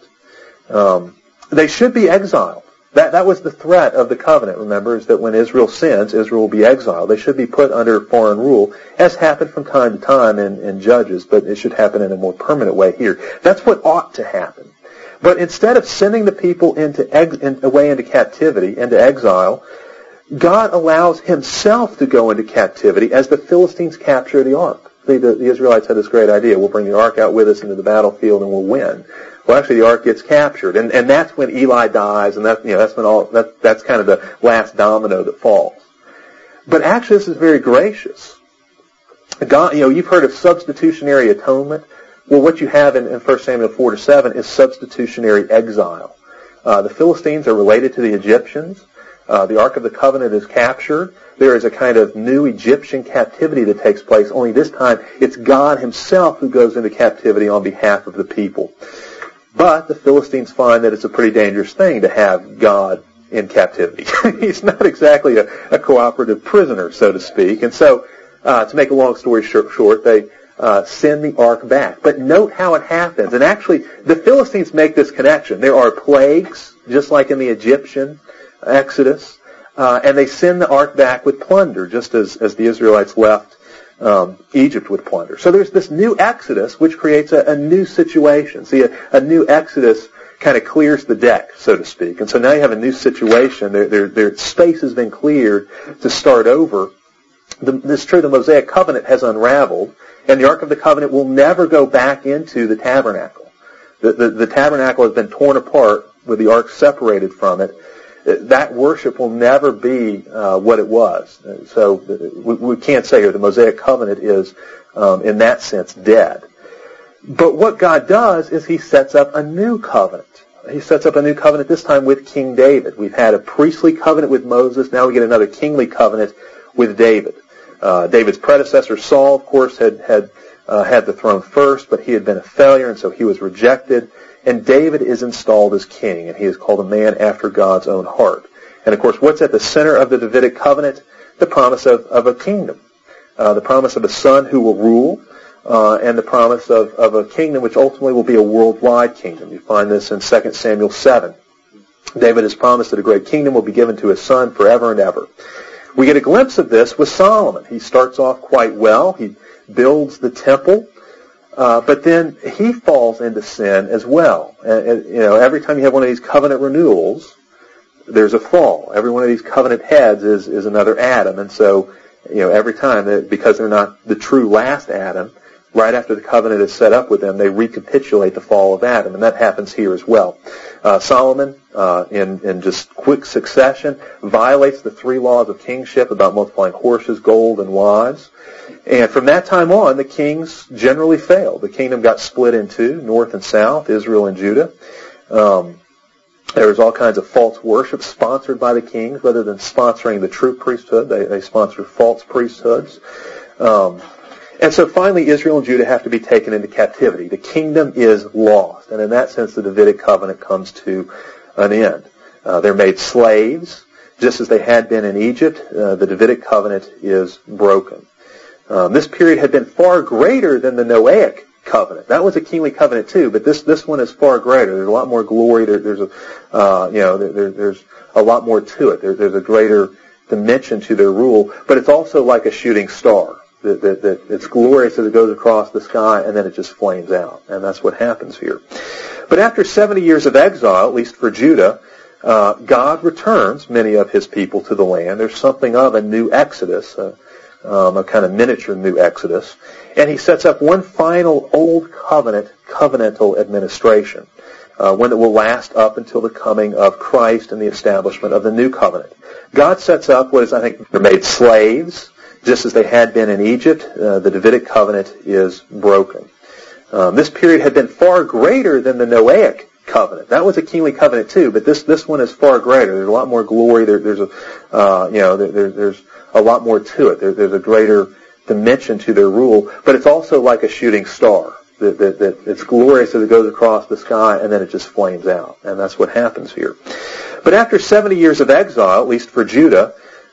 Um, they should be exiled. That that was the threat of the covenant, remember, is that when Israel sins, Israel will be exiled. They should be put under foreign rule, as happened from time to time in, in Judges, but it should happen in a more permanent way here. That's what ought to happen. But instead of sending the people into ex, in, away into captivity, into exile, God allows himself to go into captivity as the Philistines capture the ark. See, the, the Israelites had this great idea. We'll bring the ark out with us into the battlefield and we'll win. Well, actually, the ark gets captured, and, and that's when Eli dies, and that, you know, that's when all that, that's kind of the last domino that falls. But actually, this is very gracious. God, you know, you've heard of substitutionary atonement. Well, what you have in, in First Samuel four to seven is substitutionary exile. Uh, the Philistines are related to the Egyptians. Uh, the Ark of the Covenant is captured. There is a kind of new Egyptian captivity that takes place, only this time it's God himself who goes into captivity on behalf of the people. But the Philistines find that it's a pretty dangerous thing to have God in captivity. He's not exactly a, a cooperative prisoner, so to speak. And so, uh, to make a long story short, short they uh, send the ark back. But note how it happens. And actually, the Philistines make this connection. There are plagues, just like in the Egyptian Exodus, uh, and they send the ark back with plunder, just as, as the Israelites left Um, Egypt with plunder. So there's this new Exodus which creates a, a new situation. See, a, a new Exodus kind of clears the deck, so to speak. And so now you have a new situation. There, there, there space has been cleared to start over. The, it's true, the Mosaic covenant has unraveled, and the Ark of the Covenant will never go back into the tabernacle. The, the, the tabernacle has been torn apart with the ark separated from it. That worship will never be uh, what it was. So we, we can't say here the Mosaic covenant is, um, in that sense, dead. But what God does is he sets up a new covenant. He sets up a new covenant, this time with King David. We've had a priestly covenant with Moses. Now we get another kingly covenant with David. Uh, David's predecessor, Saul, of course, had, had, uh, had the throne first, but he had been a failure, and so he was rejected. And David is installed as king, and he is called a man after God's own heart. And of course, what's at the center of the Davidic covenant? The promise of, of a kingdom. Uh, the promise of a son who will rule, uh, and the promise of, of a kingdom which ultimately will be a worldwide kingdom. You find this in Second Samuel seven. David has promised that a great kingdom will be given to his son forever and ever. We get a glimpse of this with Solomon. He starts off quite well. He builds the temple. Uh, but then he falls into sin as well. And, and, you know, every time you have one of these covenant renewals, there's a fall. Every one of these covenant heads is, is another Adam. And so, you know, every time, that, because they're not the true last Adam, right after the covenant is set up with them, they recapitulate the fall of Adam. And that happens here as well. Uh, Solomon, uh, in, in just quick succession, violates the three laws of kingship about multiplying horses, gold, and wives. And from that time on, the kings generally failed. The kingdom got split in two, north and south, Israel and Judah. Um, there was all kinds of false worship sponsored by the kings, rather than sponsoring the true priesthood. They, they sponsored false priesthoods. Um, and so finally, Israel and Judah have to be taken into captivity. The kingdom is lost. And in that sense, the Davidic covenant comes to an end. Uh, they're made slaves, just as they had been in Egypt. Uh, the Davidic covenant is broken. Um, this period had been far greater than the Noahic covenant. That was a kingly covenant too, but this this one is far greater. There's a lot more glory. There, there's a uh, you know there, there's a lot more to it. There, there's a greater dimension to their rule, but it's also like a shooting star. That, that, that it's glorious as it goes across the sky, and then it just flames out, and that's what happens here. But after seventy years of exile, at least for Judah, uh, God returns many of his people to the land. There's something of a new Exodus. Uh, Um, a kind of miniature new Exodus. And he sets up one final old covenant, covenantal administration, uh, one that will last up until the coming of Christ and the establishment of the new covenant. God sets up what is, I think, they're made slaves, just as they had been in Egypt. Uh, the Davidic covenant is broken. Um, this period had been far greater than the Noahic covenant. That was a kingly covenant too, but this this one is far greater. There's a lot more glory. There, there's a uh, you know there, there, there's a lot more to it. There, there's a greater dimension to their rule, but it's also like a shooting star. That, that, that it's glorious as it goes across the sky, and then it just flames out, and that's what happens here. But after seventy years of exile, at least for Judah,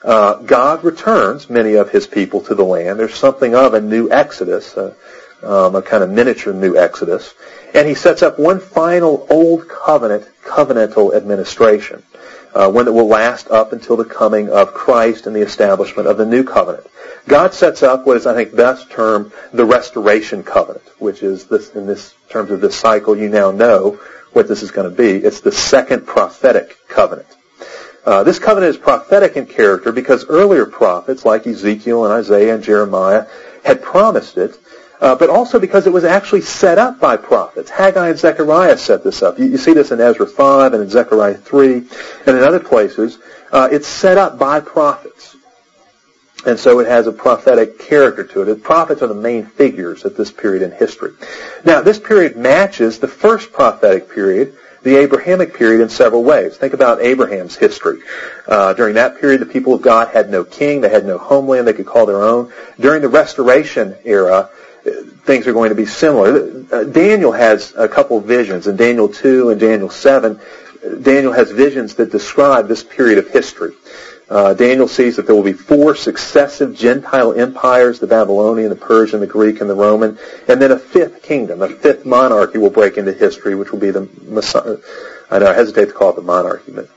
uh, God returns many of his people to the land. There's something of a new Exodus, uh, um, a kind of miniature new Exodus. And he sets up one final old covenant, covenantal administration, uh, one that will last up until the coming of Christ and the establishment of the new covenant. God sets up what is, I think, best termed the restoration covenant, which is this, in this terms of this cycle, you now know what this is going to be. It's the second prophetic covenant. Uh, this covenant is prophetic in character because earlier prophets like Ezekiel and Isaiah and Jeremiah had promised it, uh, but also because it was actually set up by prophets. Haggai and Zechariah set this up. You, you see this in Ezra five and in Zechariah three and in other places. Uh, it's set up by prophets. And so it has a prophetic character to it. The prophets are the main figures at this period in history. Now, this period matches the first prophetic period, the Abrahamic period, in several ways. Think about Abraham's history. Uh, during that period, the people of God had no king. They had no homeland they could call their own. During the Restoration era, things are going to be similar. Uh, Daniel has a couple of visions. In Daniel two and Daniel seven, Daniel has visions that describe this period of history. Uh, Daniel sees that there will be four successive Gentile empires, the Babylonian, the Persian, the Greek, and the Roman, and then a fifth kingdom, a fifth monarchy will break into history, which will be the Messiah. I know, I hesitate to call it the monarchy, but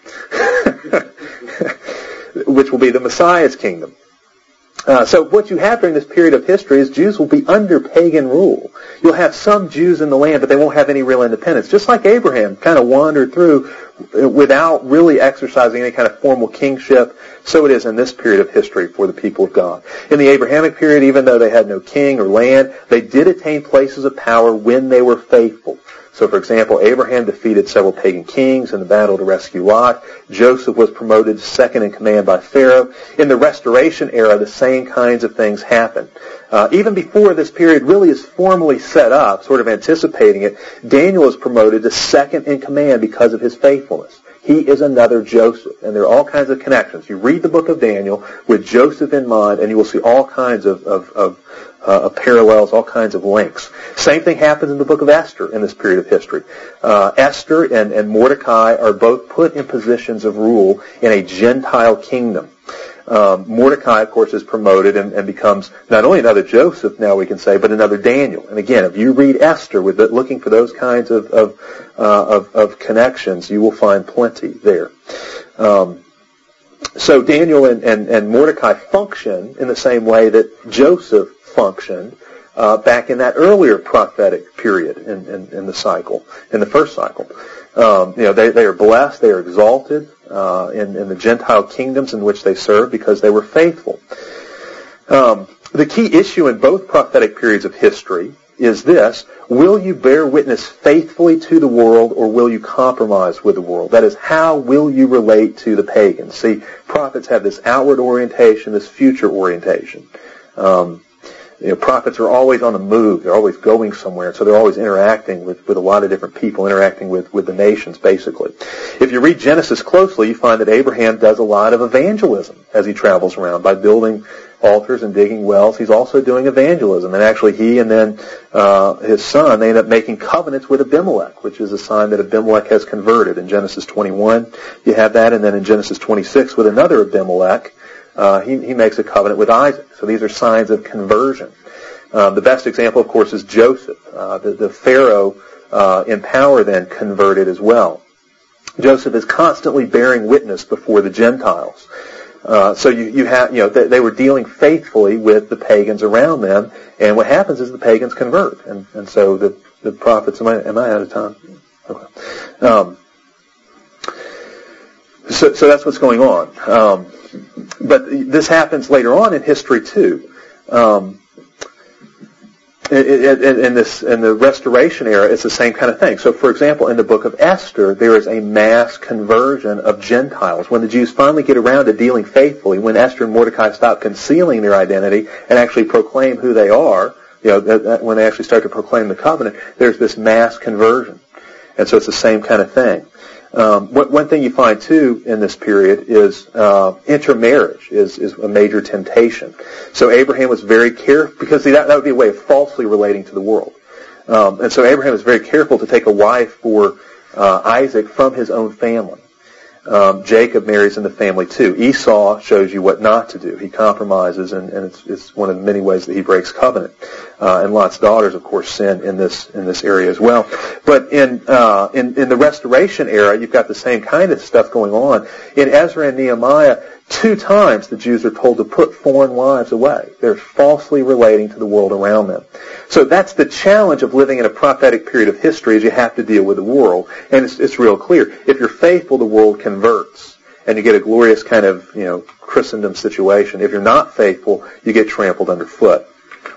which will be the Messiah's kingdom. Uh, so what you have during this period of history is Jews will be under pagan rule. You'll have some Jews in the land, but they won't have any real independence. Just like Abraham kind of wandered through without really exercising any kind of formal kingship, so it is in this period of history for the people of God. In the Abrahamic period, even though they had no king or land, they did attain places of power when they were faithful. So, for example, Abraham defeated several pagan kings in the battle to rescue Lot. Joseph was promoted to second in command by Pharaoh. In the Restoration era, the same kinds of things happened. Uh, even before this period really is formally set up, sort of anticipating it, Daniel is promoted to second in command because of his faithfulness. He is another Joseph, and there are all kinds of connections. You read the book of Daniel with Joseph in mind, and you will see all kinds of, of, of Uh, parallels, all kinds of links. Same thing happens in the book of Esther in this period of history. Uh, Esther and, and Mordecai are both put in positions of rule in a Gentile kingdom. Um, Mordecai, of course, is promoted and, and becomes not only another Joseph, now we can say, but another Daniel. And again, if you read Esther with the, looking for those kinds of of, uh, of of connections, you will find plenty there. Um, so Daniel and, and, and Mordecai function in the same way that Joseph functioned uh, back in that earlier prophetic period in, in, in the cycle, in the first cycle. Um, you know, they, they are blessed, they are exalted uh, in, in the Gentile kingdoms in which they serve because they were faithful. Um, the key issue in both prophetic periods of history is this: will you bear witness faithfully to the world, or will you compromise with the world? That is, how will you relate to the pagans? See, prophets have this outward orientation, this future orientation. Um, You know, prophets are always on the move. They're always going somewhere. So they're always interacting with, with a lot of different people, interacting with, with the nations, basically. If you read Genesis closely, you find that Abraham does a lot of evangelism as he travels around by building altars and digging wells. He's also doing evangelism. And actually he and then uh, his son, they end up making covenants with Abimelech, which is a sign that Abimelech has converted. In Genesis twenty-one, you have that. And then in Genesis twenty-six, with another Abimelech, Uh, he, he makes a covenant with Isaac. So these are signs of conversion. Um, the best example, of course, is Joseph. Uh, the, the Pharaoh uh, in power then converted as well. Joseph is constantly bearing witness before the Gentiles. Uh, so you, you have, you know, they, they were dealing faithfully with the pagans around them, and what happens is the pagans convert. And, and so the, the prophets, am I, am I out of time? Okay. Um, so, so that's what's going on. Um, But this happens later on in history too. Um, in, in, in this in the Restoration era, it's the same kind of thing. So, for example, in the book of Esther, there is a mass conversion of Gentiles. When the Jews finally get around to dealing faithfully, when Esther and Mordecai stop concealing their identity and actually proclaim who they are, you know, when they actually start to proclaim the covenant, there's this mass conversion, and so it's the same kind of thing. Um, one thing you find, too, in this period is uh, intermarriage is, is a major temptation. So Abraham was very careful, because see, that, that would be a way of falsely relating to the world. Um, and so Abraham was very careful to take a wife for uh, Isaac from his own family. Um, Jacob marries in the family too. Esau shows you what not to do. He compromises, and, and it's, it's one of the many ways that he breaks covenant. Uh, and Lot's daughters, of course, sin in this in this area as well. But in uh, in in the Restoration era, you've got the same kind of stuff going on. In Ezra and Nehemiah, two times the Jews are told to put foreign wives away. They're falsely relating to the world around them. So that's the challenge of living in a prophetic period of history, is you have to deal with the world. And it's, it's real clear. If you're faithful, the world converts. And you get a glorious kind of, you know, Christendom situation. If you're not faithful, you get trampled underfoot.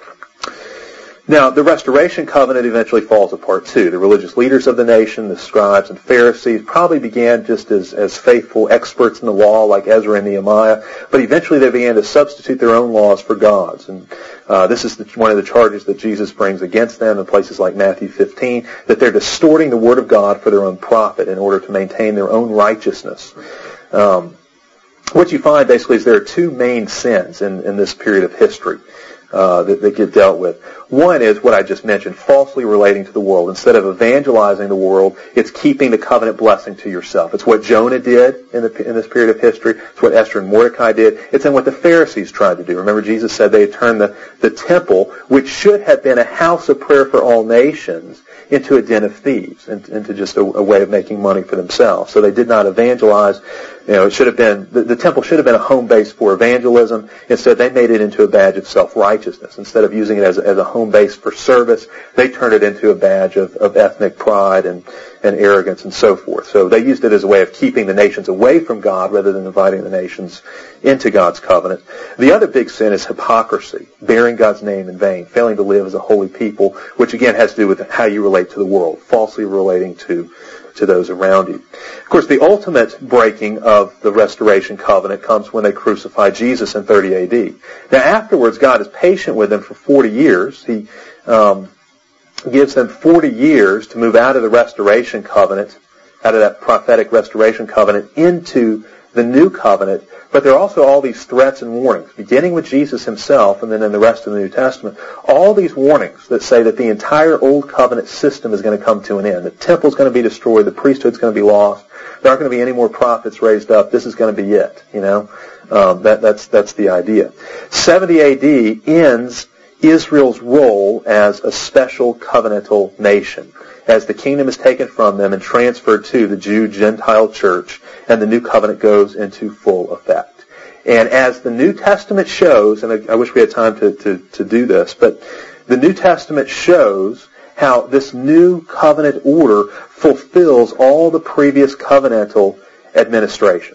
Now, the Restoration Covenant eventually falls apart too. The religious leaders of the nation, the scribes and Pharisees, probably began just as, as faithful experts in the law like Ezra and Nehemiah, but eventually they began to substitute their own laws for God's. And uh, this is the, one of the charges that Jesus brings against them in places like Matthew fifteen, that they're distorting the Word of God for their own profit in order to maintain their own righteousness. Um, what you find basically is there are two main sins in, in this period of history uh, that, that get dealt with. One is what I just mentioned, falsely relating to the world. Instead of evangelizing the world, it's keeping the covenant blessing to yourself. It's what Jonah did in, the, in this period of history. It's what Esther and Mordecai did. It's in what the Pharisees tried to do. Remember, Jesus said they had turned the, the temple, which should have been a house of prayer for all nations, into a den of thieves, and into just a, a way of making money for themselves. So they did not evangelize. You know, it should have been, the, the temple should have been a home base for evangelism. Instead, they made it into a badge of self-righteousness. Instead of using it as a, as a home base for service, they turned it into a badge of, of ethnic pride and, and arrogance and so forth. So they used it as a way of keeping the nations away from God rather than inviting the nations into God's covenant. The other big sin is hypocrisy, bearing God's name in vain, failing to live as a holy people, which again has to do with how you relate to the world, falsely relating to to those around you. Of course, the ultimate breaking of the Restoration Covenant comes when they crucify Jesus in thirty A D. Now, afterwards, God is patient with them for forty years. He um, gives them forty years to move out of the Restoration Covenant, out of that prophetic Restoration Covenant, into the New Covenant. But there are also all these threats and warnings, beginning with Jesus himself and then in the rest of the New Testament. All these warnings that say that the entire Old Covenant system is going to come to an end. The temple is going to be destroyed. The priesthood is going to be lost. There aren't going to be any more prophets raised up. This is going to be it. You know, um, that, that's that's the idea. seventy A D ends Israel's role as a special covenantal nation, as the kingdom is taken from them and transferred to the Jew-Gentile church, and the new covenant goes into full effect. And as the New Testament shows, and I, I wish we had time to, to, to do this, but the New Testament shows how this new covenant order fulfills all the previous covenantal administrations.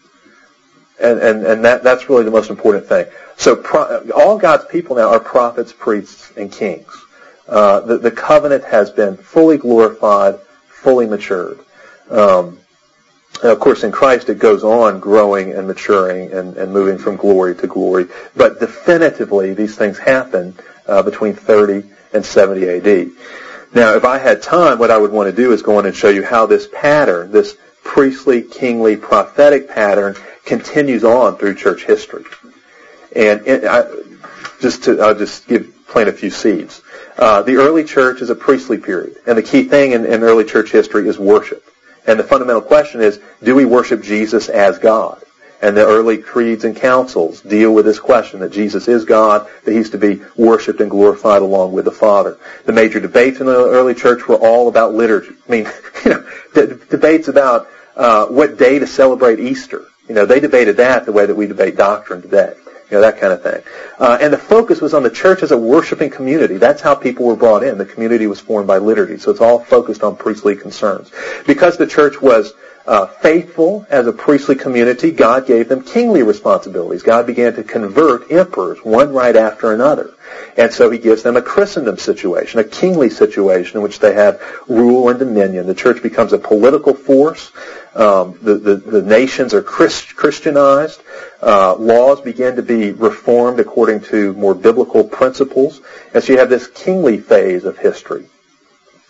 And, and, and that, that's really the most important thing. So pro, all God's people now are prophets, priests, and kings. Uh, the, the covenant has been fully glorified, fully matured. Um, and of course, in Christ, it goes on growing and maturing and, and moving from glory to glory. But definitively, these things happen uh, between thirty and seventy A D. Now, if I had time, what I would want to do is go on and show you how this pattern, this priestly, kingly, prophetic pattern, continues on through church history. And it, I, just to, I'll just give plant a few seeds. Uh, the early church is a priestly period, and the key thing in, in early church history is worship. And the fundamental question is, do we worship Jesus as God? And the early creeds and councils deal with this question, that Jesus is God, that he's to be worshipped and glorified along with the Father. The major debates in the early church were all about liturgy. I mean, you know, the debates about uh, what day to celebrate Easter. You know, they debated that the way that we debate doctrine today. You know, that kind of thing. Uh, and the focus was on the church as a worshiping community. That's how people were brought in. The community was formed by liturgy. So it's all focused on priestly concerns. Because the church was uh, faithful as a priestly community, God gave them kingly responsibilities. God began to convert emperors, one right after another. And so he gives them a Christendom situation, a kingly situation in which they have rule and dominion. The church becomes a political force. Um, the, the, the nations are Christ, Christianized. Uh, laws begin to be reformed according to more biblical principles. And so you have this kingly phase of history.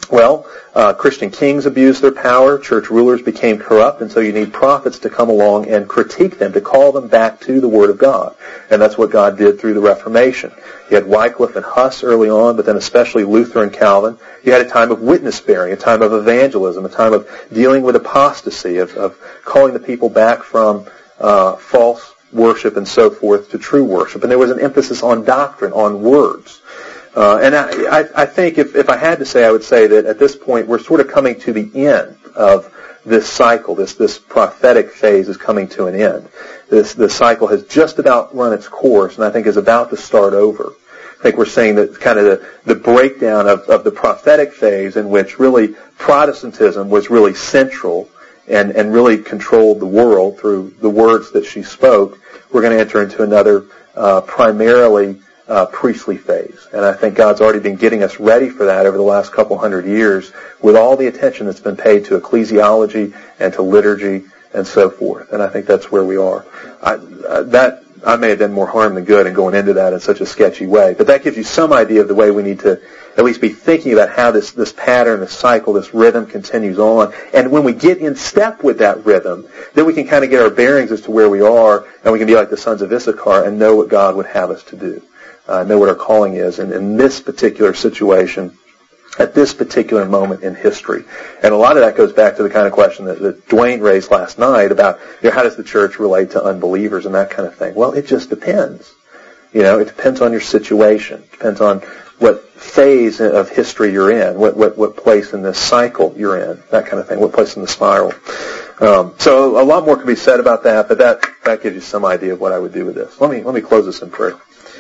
Well, uh, Christian kings abused their power, church rulers became corrupt, and so you need prophets to come along and critique them, to call them back to the Word of God. And that's what God did through the Reformation. You had Wycliffe and Huss early on, but then especially Luther and Calvin. You had a time of witness-bearing, a time of evangelism, a time of dealing with apostasy, of, of calling the people back from uh, false worship and so forth to true worship. And there was an emphasis on doctrine, on words. Uh, and I, I, I think if, if I had to say, I would say that at this point we're sort of coming to the end of this cycle. This this prophetic phase is coming to an end. This this cycle has just about run its course, and I think is about to start over. I think we're saying that kind of the, the breakdown of, of the prophetic phase, in which really Protestantism was really central and, and really controlled the world through the words that she spoke. We're going to enter into another uh, primarily Uh, priestly phase. And I think God's already been getting us ready for that over the last couple hundred years with all the attention that's been paid to ecclesiology and to liturgy and so forth. And I think that's where we are. I, uh, that I may have done more harm than good in going into that in such a sketchy way, but that gives you some idea of the way we need to at least be thinking about how this, this pattern, this cycle, this rhythm continues on. And when we get in step with that rhythm, then we can kind of get our bearings as to where we are, and we can be like the sons of Issachar and know what God would have us to do. Uh, know what our calling is in, in this particular situation, at this particular moment in history. And a lot of that goes back to the kind of question that, that Dwayne raised last night about, you know, how does the church relate to unbelievers and that kind of thing. Well, it just depends. You know, it depends on your situation. It depends on what phase of history you're in, what, what, what place in this cycle you're in, that kind of thing, what place in the spiral. Um, so a lot more can be said about that, but that, that gives you some idea of what I would do with this. Let me, let me close this in prayer.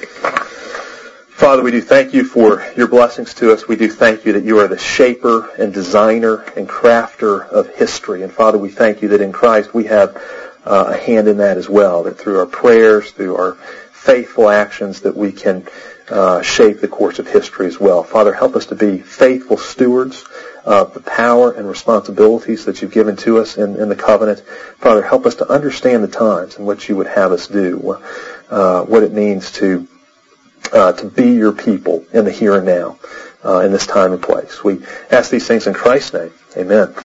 Father, we do thank you for your blessings to us. We do thank you that you are the shaper and designer and crafter of history. And Father, we thank you that in Christ we have uh, a hand in that as well, that through our prayers, through our faithful actions, that we can uh, shape the course of history as well. Father, help us to be faithful stewards of the power and responsibilities that you've given to us in, in the covenant. Father, help us to understand the times in which you would have us do, uh, what it means to Uh, to be your people in the here and now, uh, in this time and place. We ask these things in Christ's name. Amen.